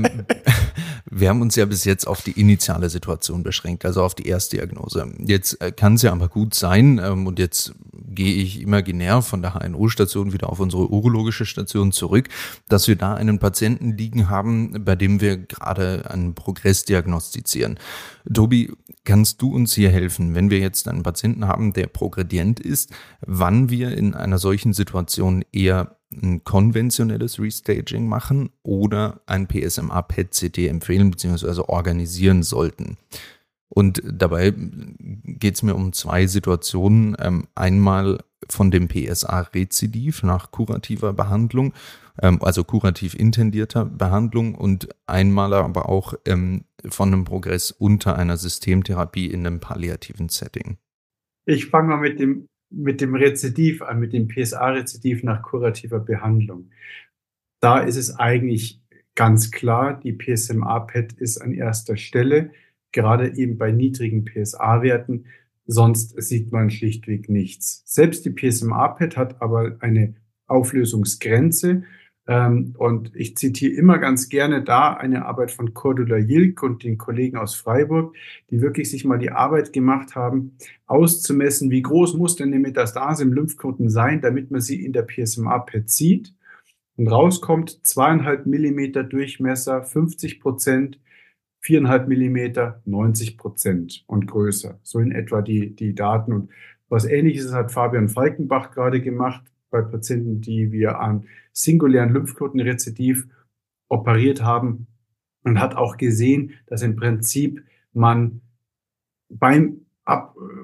wir haben uns ja bis jetzt auf die initiale Situation beschränkt, also auf die Erstdiagnose. Jetzt äh, kann es ja aber gut sein, ähm, und jetzt gehe ich imaginär von der H N O-Station wieder auf unsere urologische Station zurück, dass wir da einen Patienten liegen haben, bei dem wir gerade einen Progress diagnostizieren. Tobi, kannst du uns hier helfen, wenn wir jetzt einen Patienten haben, der progredient ist, wann wir in einer solchen Situation eher ein konventionelles Restaging machen oder ein P S M A P E T C T empfehlen bzw. organisieren sollten? Und dabei geht es mir um zwei Situationen. Ähm, einmal von dem P S A-Rezidiv nach kurativer Behandlung, ähm, also kurativ intendierter Behandlung, und einmal aber auch ähm, von einem Progress unter einer Systemtherapie in einem palliativen Setting. Ich fange mal mit dem, mit dem Rezidiv an, mit dem P S A-Rezidiv nach kurativer Behandlung. Da ist es eigentlich ganz klar, die P S M A P E T ist an erster Stelle, gerade eben bei niedrigen P S A-Werten, sonst sieht man schlichtweg nichts. Selbst die P S M A P E T hat aber eine Auflösungsgrenze, ähm, und ich zitiere immer ganz gerne da eine Arbeit von Cordula Jilk und den Kollegen aus Freiburg, die wirklich sich mal die Arbeit gemacht haben, auszumessen, wie groß muss denn eine Metastase im Lymphknoten sein, damit man sie in der P S M A P E T sieht. Und rauskommt zweieinhalb Millimeter Durchmesser, fünfzig Prozent, viereinhalb Millimeter, neunzig Prozent und größer. So in etwa die, die Daten. Und was Ähnliches hat Fabian Falkenbach gerade gemacht bei Patienten, die wir an singulären Lymphknotenrezidiv operiert haben, und hat auch gesehen, dass im Prinzip man beim Ab,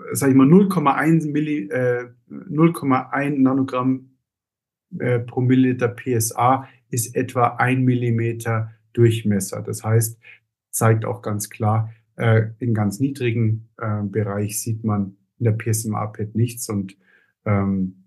sage ich mal, null Komma eins Milli, äh, null Komma eins Nanogramm äh, pro Milliliter P S A ist etwa ein Millimeter Durchmesser. Das heißt, zeigt auch ganz klar, äh, in ganz niedrigen äh, Bereich sieht man in der P S M A-P E T nichts und ähm,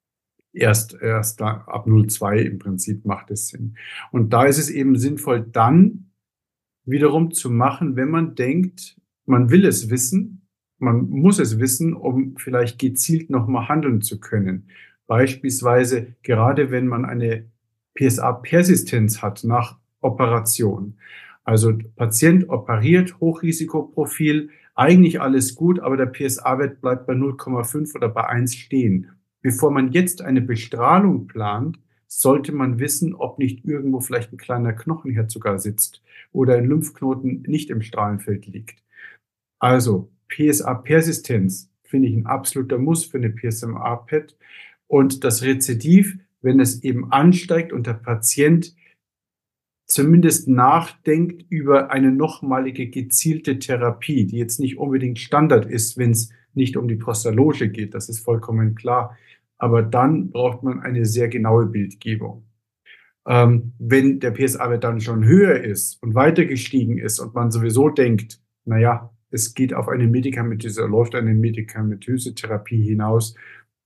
erst, erst da, ab null Komma zwei im Prinzip macht es Sinn. Und da ist es eben sinnvoll, dann wiederum zu machen, wenn man denkt, man will es wissen, man muss es wissen, um vielleicht gezielt nochmal handeln zu können. Beispielsweise gerade wenn man eine P S A-Persistenz hat nach Operation. Also Patient operiert, Hochrisikoprofil, eigentlich alles gut, aber der P S A-Wert bleibt bei null Komma fünf oder bei eins stehen. Bevor man jetzt eine Bestrahlung plant, sollte man wissen, ob nicht irgendwo vielleicht ein kleiner Knochenherd sogar sitzt oder ein Lymphknoten nicht im Strahlenfeld liegt. Also P S A-Persistenz finde ich ein absoluter Muss für eine P S M A-P E T. Und das Rezidiv, wenn es eben ansteigt und der Patient zumindest nachdenkt über eine nochmalige gezielte Therapie, die jetzt nicht unbedingt Standard ist, wenn es nicht um die Prostaloge geht, das ist vollkommen klar. Aber dann braucht man eine sehr genaue Bildgebung. Ähm, wenn der P S A-Wert dann schon höher ist und weiter gestiegen ist und man sowieso denkt, naja, es geht auf eine medikamentöse, läuft eine medikamentöse Therapie hinaus,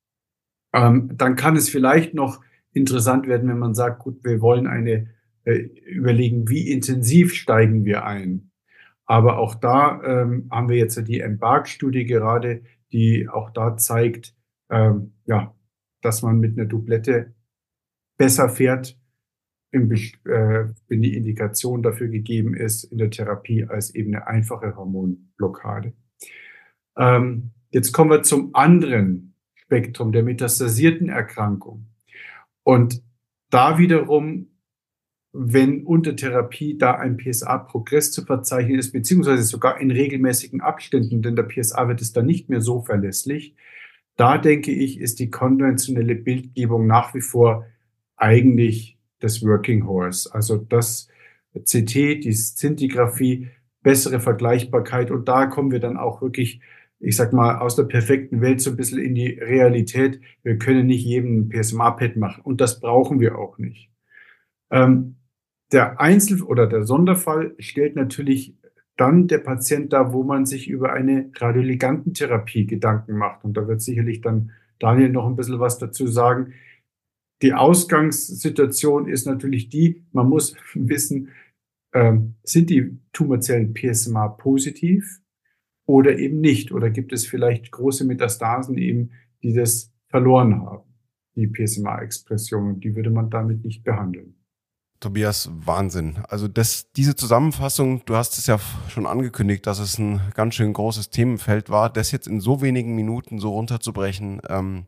ähm, dann kann es vielleicht noch interessant werden, wenn man sagt, gut, wir wollen eine äh, überlegen, wie intensiv steigen wir ein. Aber auch da ähm, haben wir jetzt die Embark-Studie gerade, die auch da zeigt, ähm, ja, dass man mit einer Doublette besser fährt, im, äh, wenn die Indikation dafür gegeben ist in der Therapie, als eben eine einfache Hormonblockade. Ähm, jetzt kommen wir zum anderen Spektrum der metastasierten Erkrankung. Und da wiederum, wenn unter Therapie da ein P S A-Progress zu verzeichnen ist, beziehungsweise sogar in regelmäßigen Abständen, denn der P S A-Wert ist dann nicht mehr so verlässlich, da denke ich, ist die konventionelle Bildgebung nach wie vor eigentlich das Working Horse. Also das C T, die Szintigraphie, bessere Vergleichbarkeit. Und da kommen wir dann auch wirklich, ich sag mal, aus der perfekten Welt so ein bisschen in die Realität. Wir können nicht jedem P S M A-P E T machen. Und das brauchen wir auch nicht. Ähm, der Einzel- oder der Sonderfall stellt natürlich dann der Patient da, wo man sich über eine Radioligantentherapie Gedanken macht. Und da wird sicherlich dann Daniel noch ein bisschen was dazu sagen. Die Ausgangssituation ist natürlich die, man muss wissen, ähm, sind die Tumorzellen P S M A positiv oder eben nicht? Oder gibt es vielleicht große Metastasen eben, die das verloren haben, die P S M A-Expression, und die würde man damit nicht behandeln. Tobias, Wahnsinn. Also das, diese Zusammenfassung, du hast es ja schon angekündigt, dass es ein ganz schön großes Themenfeld war, das jetzt in so wenigen Minuten so runterzubrechen, ähm,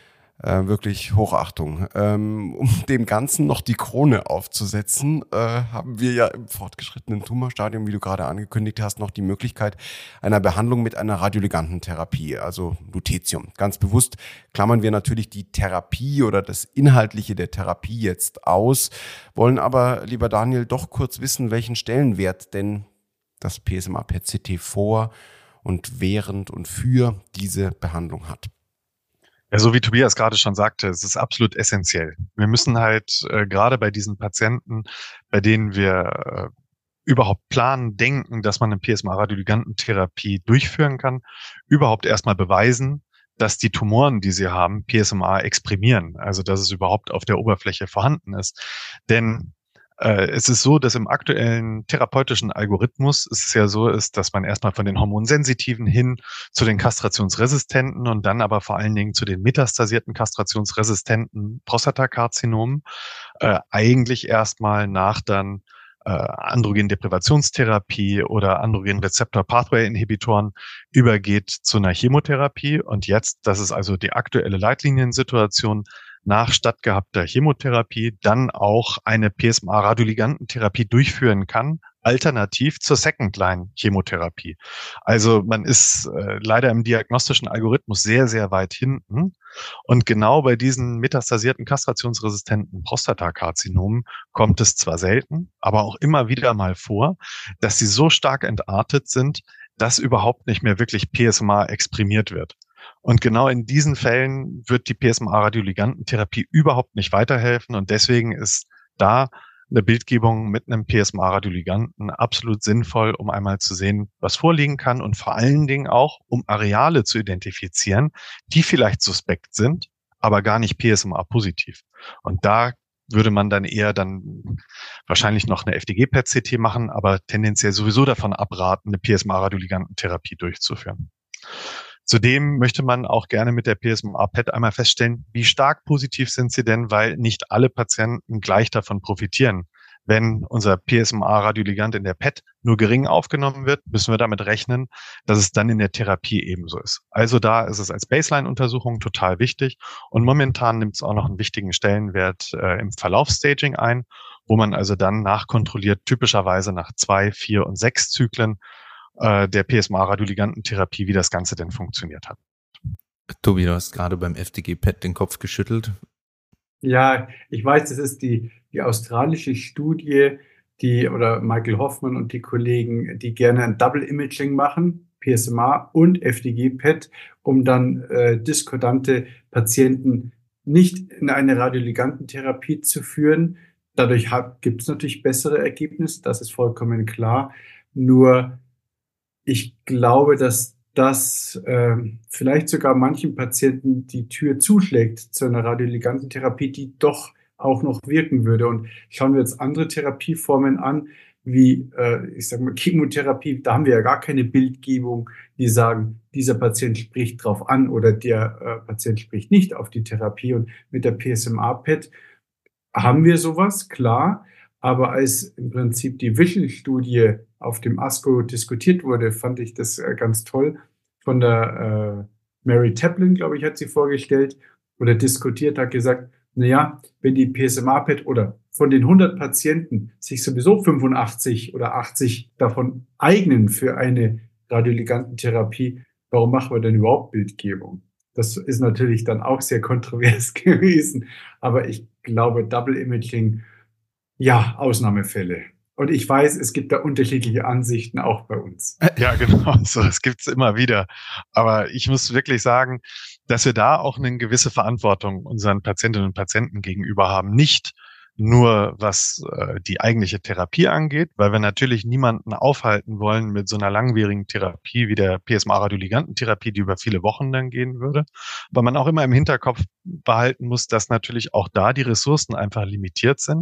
äh, wirklich Hochachtung. Ähm, um dem Ganzen noch die Krone aufzusetzen, äh, haben wir ja im fortgeschrittenen Tumorstadium, wie du gerade angekündigt hast, noch die Möglichkeit einer Behandlung mit einer Radioligantentherapie, also Lutetium. Ganz bewusst klammern wir natürlich die Therapie oder das Inhaltliche der Therapie jetzt aus, wollen aber, lieber Daniel, doch kurz wissen, welchen Stellenwert denn das P S M A-P E T-C T vor und während und für diese Behandlung hat. Ja, so wie Tobias gerade schon sagte, es ist absolut essentiell. Wir müssen halt äh, gerade bei diesen Patienten, bei denen wir äh, überhaupt planen, denken, dass man eine P S M A-Radioligantentherapie durchführen kann, überhaupt erstmal beweisen, dass die Tumoren, die sie haben, P S M A exprimieren, also dass es überhaupt auf der Oberfläche vorhanden ist. Denn äh, es ist so, dass im aktuellen therapeutischen Algorithmus es ja so ist, dass man erstmal von den Hormonsensitiven hin zu den kastrationsresistenten und dann aber vor allen Dingen zu den metastasierten kastrationsresistenten Prostatakarzinomen äh, eigentlich erstmal nach dann äh, Androgendeprivationstherapie oder Androgen-Rezeptor-Pathway-Inhibitoren übergeht zu einer Chemotherapie. Und jetzt, das ist also die aktuelle Leitliniensituation, nach stattgehabter Chemotherapie dann auch eine P S M A-Radioligantentherapie durchführen kann, alternativ zur Second-Line-Chemotherapie. Also man ist äh, leider im diagnostischen Algorithmus sehr, sehr weit hinten. Und genau bei diesen metastasierten kastrationsresistenten Prostatakarzinomen kommt es zwar selten, aber auch immer wieder mal vor, dass sie so stark entartet sind, dass überhaupt nicht mehr wirklich P S M A exprimiert wird. Und genau in diesen Fällen wird die P S M A-Radioligantentherapie überhaupt nicht weiterhelfen. Und deswegen ist da eine Bildgebung mit einem P S M A-Radioliganten absolut sinnvoll, um einmal zu sehen, was vorliegen kann und vor allen Dingen auch, um Areale zu identifizieren, die vielleicht suspekt sind, aber gar nicht P S M A-positiv. Und da würde man dann eher dann wahrscheinlich noch eine F D G-P E T-C T machen, aber tendenziell sowieso davon abraten, eine P S M A-Radioligantentherapie durchzuführen. Zudem möchte man auch gerne mit der P S M A-P E T einmal feststellen, wie stark positiv sind sie denn, weil nicht alle Patienten gleich davon profitieren. Wenn unser P S M A-Radioligand in der P E T nur gering aufgenommen wird, müssen wir damit rechnen, dass es dann in der Therapie ebenso ist. Also da ist es als Baseline-Untersuchung total wichtig und momentan nimmt es auch noch einen wichtigen Stellenwert äh, im Verlaufsstaging ein, wo man also dann nachkontrolliert, typischerweise nach zwei, vier und sechs Zyklen der P S M A-Radioligantentherapie, wie das Ganze denn funktioniert hat. Tobi, du hast gerade beim F D G-P E T den Kopf geschüttelt. Ja, ich weiß, das ist die, die australische Studie, die, oder Michael Hoffman und die Kollegen, die gerne ein Double Imaging machen, P S M A und F D G-P E T, um dann äh, diskordante Patienten nicht in eine Radioligantentherapie zu führen. Dadurch gibt es natürlich bessere Ergebnisse, das ist vollkommen klar. Nur ich glaube, dass das äh, vielleicht sogar manchen Patienten die Tür zuschlägt zu einer Radioligantentherapie, die doch auch noch wirken würde. Und schauen wir jetzt andere Therapieformen an, wie äh, ich sage mal Chemotherapie, da haben wir ja gar keine Bildgebung, die sagen, dieser Patient spricht drauf an oder der äh, Patient spricht nicht auf die Therapie. Und mit der P S M A-P E T haben wir sowas, klar. Aber als im Prinzip die Vision-Studie auf dem ASCO diskutiert wurde, fand ich das äh, ganz toll. Von der äh, Mary Taplin, glaube ich, hat sie vorgestellt oder diskutiert, hat gesagt, na ja, wenn die P S M A-P E T oder von den hundert Patienten sich sowieso fünfundachtzig oder achtzig davon eignen für eine Radioligantentherapie, warum machen wir denn überhaupt Bildgebung? Das ist natürlich dann auch sehr kontrovers gewesen. Aber ich glaube, Double Imaging, ja, Ausnahmefälle. Und ich weiß, es gibt da unterschiedliche Ansichten auch bei uns. Ja, genau. So, das gibt's immer wieder. Aber ich muss wirklich sagen, dass wir da auch eine gewisse Verantwortung unseren Patientinnen und Patienten gegenüber haben. Nicht nur was äh, die eigentliche Therapie angeht, weil wir natürlich niemanden aufhalten wollen mit so einer langwierigen Therapie wie der P S M A-Radioligantentherapie, die über viele Wochen dann gehen würde. Weil man auch immer im Hinterkopf behalten muss, dass natürlich auch da die Ressourcen einfach limitiert sind.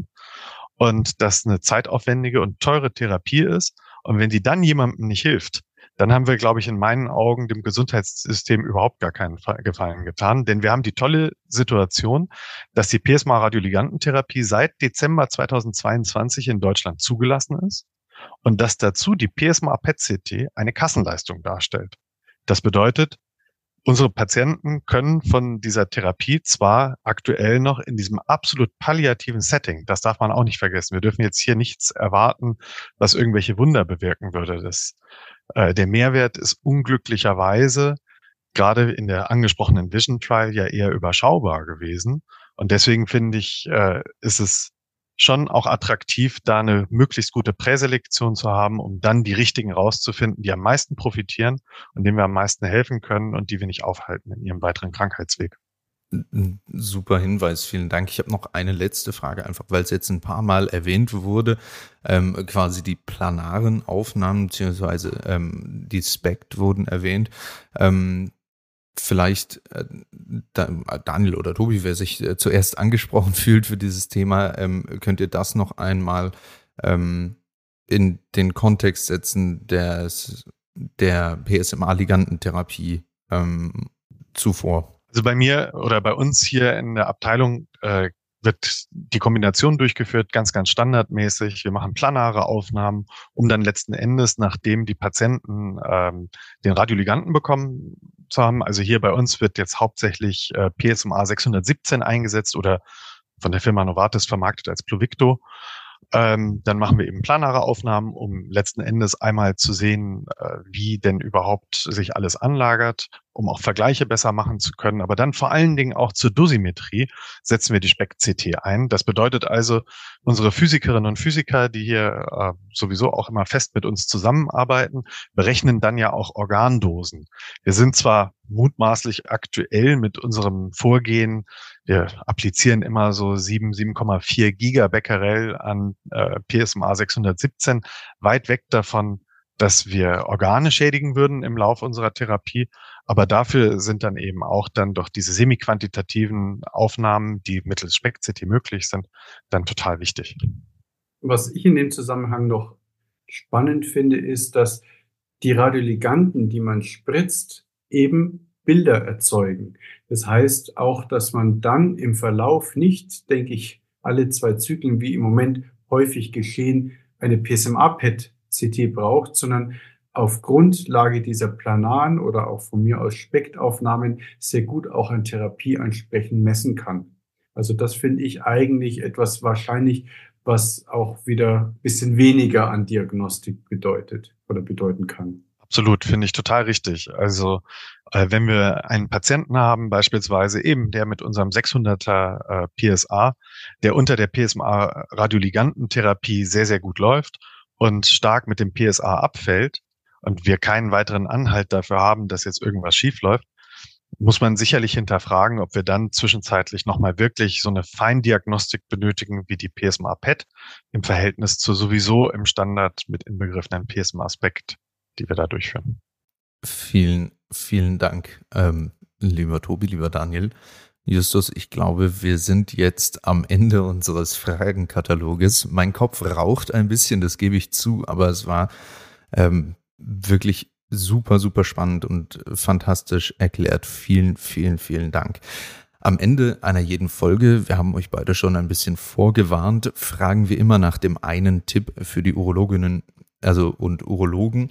Und das eine zeitaufwendige und teure Therapie ist. Und wenn die dann jemandem nicht hilft, dann haben wir, glaube ich, in meinen Augen dem Gesundheitssystem überhaupt gar keinen Gefallen getan. Denn wir haben die tolle Situation, dass die P S M A-Radioligantentherapie seit Dezember zweitausendzweiundzwanzig in Deutschland zugelassen ist und dass dazu die P S M A-P E T-C T eine Kassenleistung darstellt. Das bedeutet, unsere Patienten können von dieser Therapie zwar aktuell noch in diesem absolut palliativen Setting, das darf man auch nicht vergessen. Wir dürfen jetzt hier nichts erwarten, was irgendwelche Wunder bewirken würde. Das, äh, der Mehrwert ist unglücklicherweise gerade in der angesprochenen Vision Trial ja eher überschaubar gewesen. Und deswegen finde ich, äh, ist es schon auch attraktiv, da eine möglichst gute Präselektion zu haben, um dann die richtigen rauszufinden, die am meisten profitieren und denen wir am meisten helfen können und die wir nicht aufhalten in ihrem weiteren Krankheitsweg. Super Hinweis, vielen Dank. Ich habe noch eine letzte Frage, einfach weil es jetzt ein paar Mal erwähnt wurde, ähm, quasi die planaren Aufnahmen beziehungsweise ähm, die S P E C T wurden erwähnt. Ähm, Vielleicht äh, Daniel oder Tobi, wer sich äh, zuerst angesprochen fühlt für dieses Thema, ähm, könnt ihr das noch einmal ähm, in den Kontext setzen des, der P S M A-Ligantentherapie ähm, zuvor? Also bei mir oder bei uns hier in der Abteilung äh, wird die Kombination durchgeführt, ganz, ganz standardmäßig. Wir machen planare Aufnahmen, um dann letzten Endes, nachdem die Patienten ähm, den Radioliganten bekommen zu haben. Also hier bei uns wird jetzt hauptsächlich äh, P S M A sechshundertsiebzehn eingesetzt oder von der Firma Novartis vermarktet als Pluvicto. Ähm, dann machen wir eben planare Aufnahmen, um letzten Endes einmal zu sehen, äh, wie denn überhaupt sich alles anlagert, um auch Vergleiche besser machen zu können. Aber dann vor allen Dingen auch zur Dosimetrie setzen wir die Speck-C T ein. Das bedeutet also, unsere Physikerinnen und Physiker, die hier äh, sowieso auch immer fest mit uns zusammenarbeiten, berechnen dann ja auch Organdosen. Wir sind zwar mutmaßlich aktuell mit unserem Vorgehen, wir applizieren immer so sieben, sieben Komma vier Gigabecquerel an äh, P S M A sechshundertsiebzehn, weit weg davon, dass wir Organe schädigen würden im Lauf unserer Therapie. Aber dafür sind dann eben auch dann doch diese semi-quantitativen Aufnahmen, die mittels Speck-C T möglich sind, dann total wichtig. Was ich in dem Zusammenhang noch spannend finde, ist, dass die Radioliganten, die man spritzt, eben Bilder erzeugen. Das heißt auch, dass man dann im Verlauf nicht, denke ich, alle zwei Zyklen, wie im Moment häufig geschehen, eine P S M A-P E T-C T braucht, sondern auf Grundlage dieser planaren oder auch von mir aus Spektaufnahmen sehr gut auch an Therapieansprechen messen kann. Also das finde ich eigentlich etwas wahrscheinlich, was auch wieder ein bisschen weniger an Diagnostik bedeutet oder bedeuten kann. Absolut, finde ich total richtig. Also äh, wenn wir einen Patienten haben, beispielsweise eben der mit unserem sechshunderter äh, P S A, der unter der P S M A-Radioligantentherapie sehr, sehr gut läuft und stark mit dem P S A abfällt und wir keinen weiteren Anhalt dafür haben, dass jetzt irgendwas schief läuft, muss man sicherlich hinterfragen, ob wir dann zwischenzeitlich nochmal wirklich so eine Feindiagnostik benötigen wie die P S M A-P E T im Verhältnis zu sowieso im Standard mit inbegriffenen P S M A-Spekt, die wir da durchführen. Vielen, vielen Dank, ähm, lieber Tobi, lieber Daniel. Justus, ich glaube, wir sind jetzt am Ende unseres Fragenkataloges. Mein Kopf raucht ein bisschen, das gebe ich zu, aber es war ähm, wirklich super, super spannend und fantastisch erklärt. Vielen, vielen, vielen Dank. Am Ende einer jeden Folge, wir haben euch beide schon ein bisschen vorgewarnt, fragen wir immer nach dem einen Tipp für die Urologinnen also und Urologen.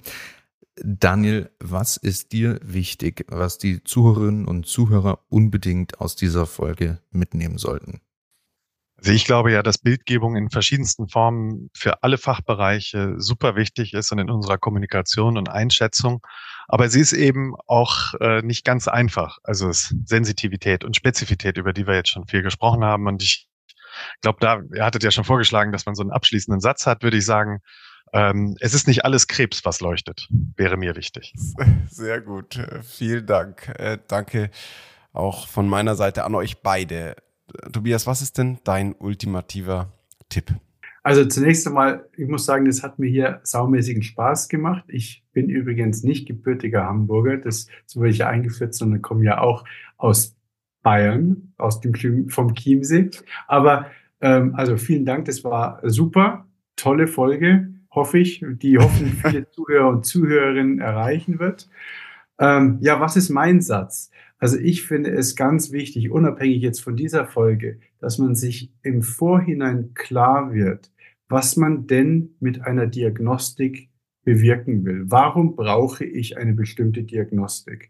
Daniel, was ist dir wichtig, was die Zuhörerinnen und Zuhörer unbedingt aus dieser Folge mitnehmen sollten? Also ich glaube ja, dass Bildgebung in verschiedensten Formen für alle Fachbereiche super wichtig ist und in unserer Kommunikation und Einschätzung. Aber sie ist eben auch äh, nicht ganz einfach. Also es ist Sensitivität und Spezifität, über die wir jetzt schon viel gesprochen haben. Und ich glaube, da, ihr hattet ja schon vorgeschlagen, dass man so einen abschließenden Satz hat, würde ich sagen, Ähm, es ist nicht alles Krebs, was leuchtet, wäre mir wichtig. Sehr gut, vielen Dank. Äh, danke auch von meiner Seite an euch beide. Tobias, was ist denn dein ultimativer Tipp? Also zunächst einmal, ich muss sagen, das hat mir hier saumäßigen Spaß gemacht. Ich bin übrigens nicht gebürtiger Hamburger, das wurde ich ja eingeführt, sondern komme ja auch aus Bayern, aus dem vom Chiemsee. Aber ähm, also vielen Dank, das war super, tolle Folge. Hoffe ich, die hoffentlich viele Zuhörer und Zuhörerinnen erreichen wird. Ähm, ja, was ist mein Satz? Also ich finde es ganz wichtig, unabhängig jetzt von dieser Folge, dass man sich im Vorhinein klar wird, was man denn mit einer Diagnostik bewirken will. Warum brauche ich eine bestimmte Diagnostik?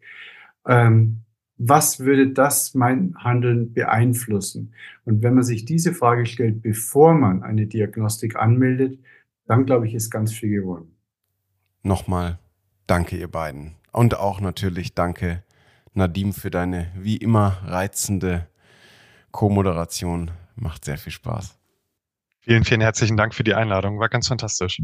Ähm, was würde das mein Handeln beeinflussen? Und wenn man sich diese Frage stellt, bevor man eine Diagnostik anmeldet, dann, glaube ich, ist ganz viel gewonnen. Nochmal danke, ihr beiden. Und auch natürlich danke, Nadim, für deine wie immer reizende Co-Moderation. Macht sehr viel Spaß. Vielen, vielen herzlichen Dank für die Einladung. War ganz fantastisch.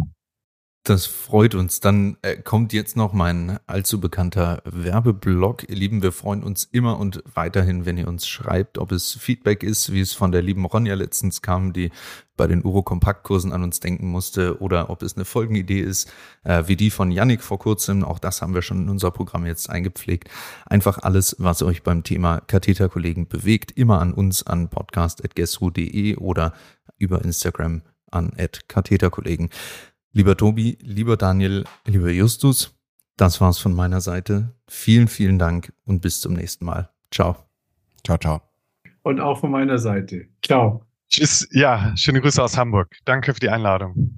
Das freut uns. Dann äh, kommt jetzt noch mein allzu bekannter Werbeblock. Ihr Lieben, wir freuen uns immer und weiterhin, wenn ihr uns schreibt, ob es Feedback ist, wie es von der lieben Ronja letztens kam, die bei den Uro-Kompaktkursen an uns denken musste, oder ob es eine Folgenidee ist, äh, wie die von Yannick vor kurzem. Auch das haben wir schon in unser Programm jetzt eingepflegt. Einfach alles, was euch beim Thema Katheterkollegen bewegt, immer an uns, an podcast at gesru punkt de oder über Instagram an at katheterkollegen. Lieber Tobi, lieber Daniel, lieber Justus, das war's von meiner Seite. Vielen, vielen Dank und bis zum nächsten Mal. Ciao. Ciao, ciao. Und auch von meiner Seite. Ciao. Tschüss. Ja, schöne Grüße aus Hamburg. Danke für die Einladung.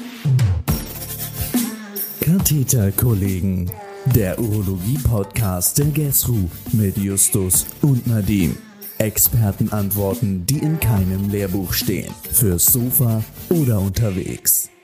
Katheterkollegen, der Urologie-Podcast der GESRU mit Justus und Nadim. Expertenantworten, die in keinem Lehrbuch stehen. Fürs Sofa oder unterwegs.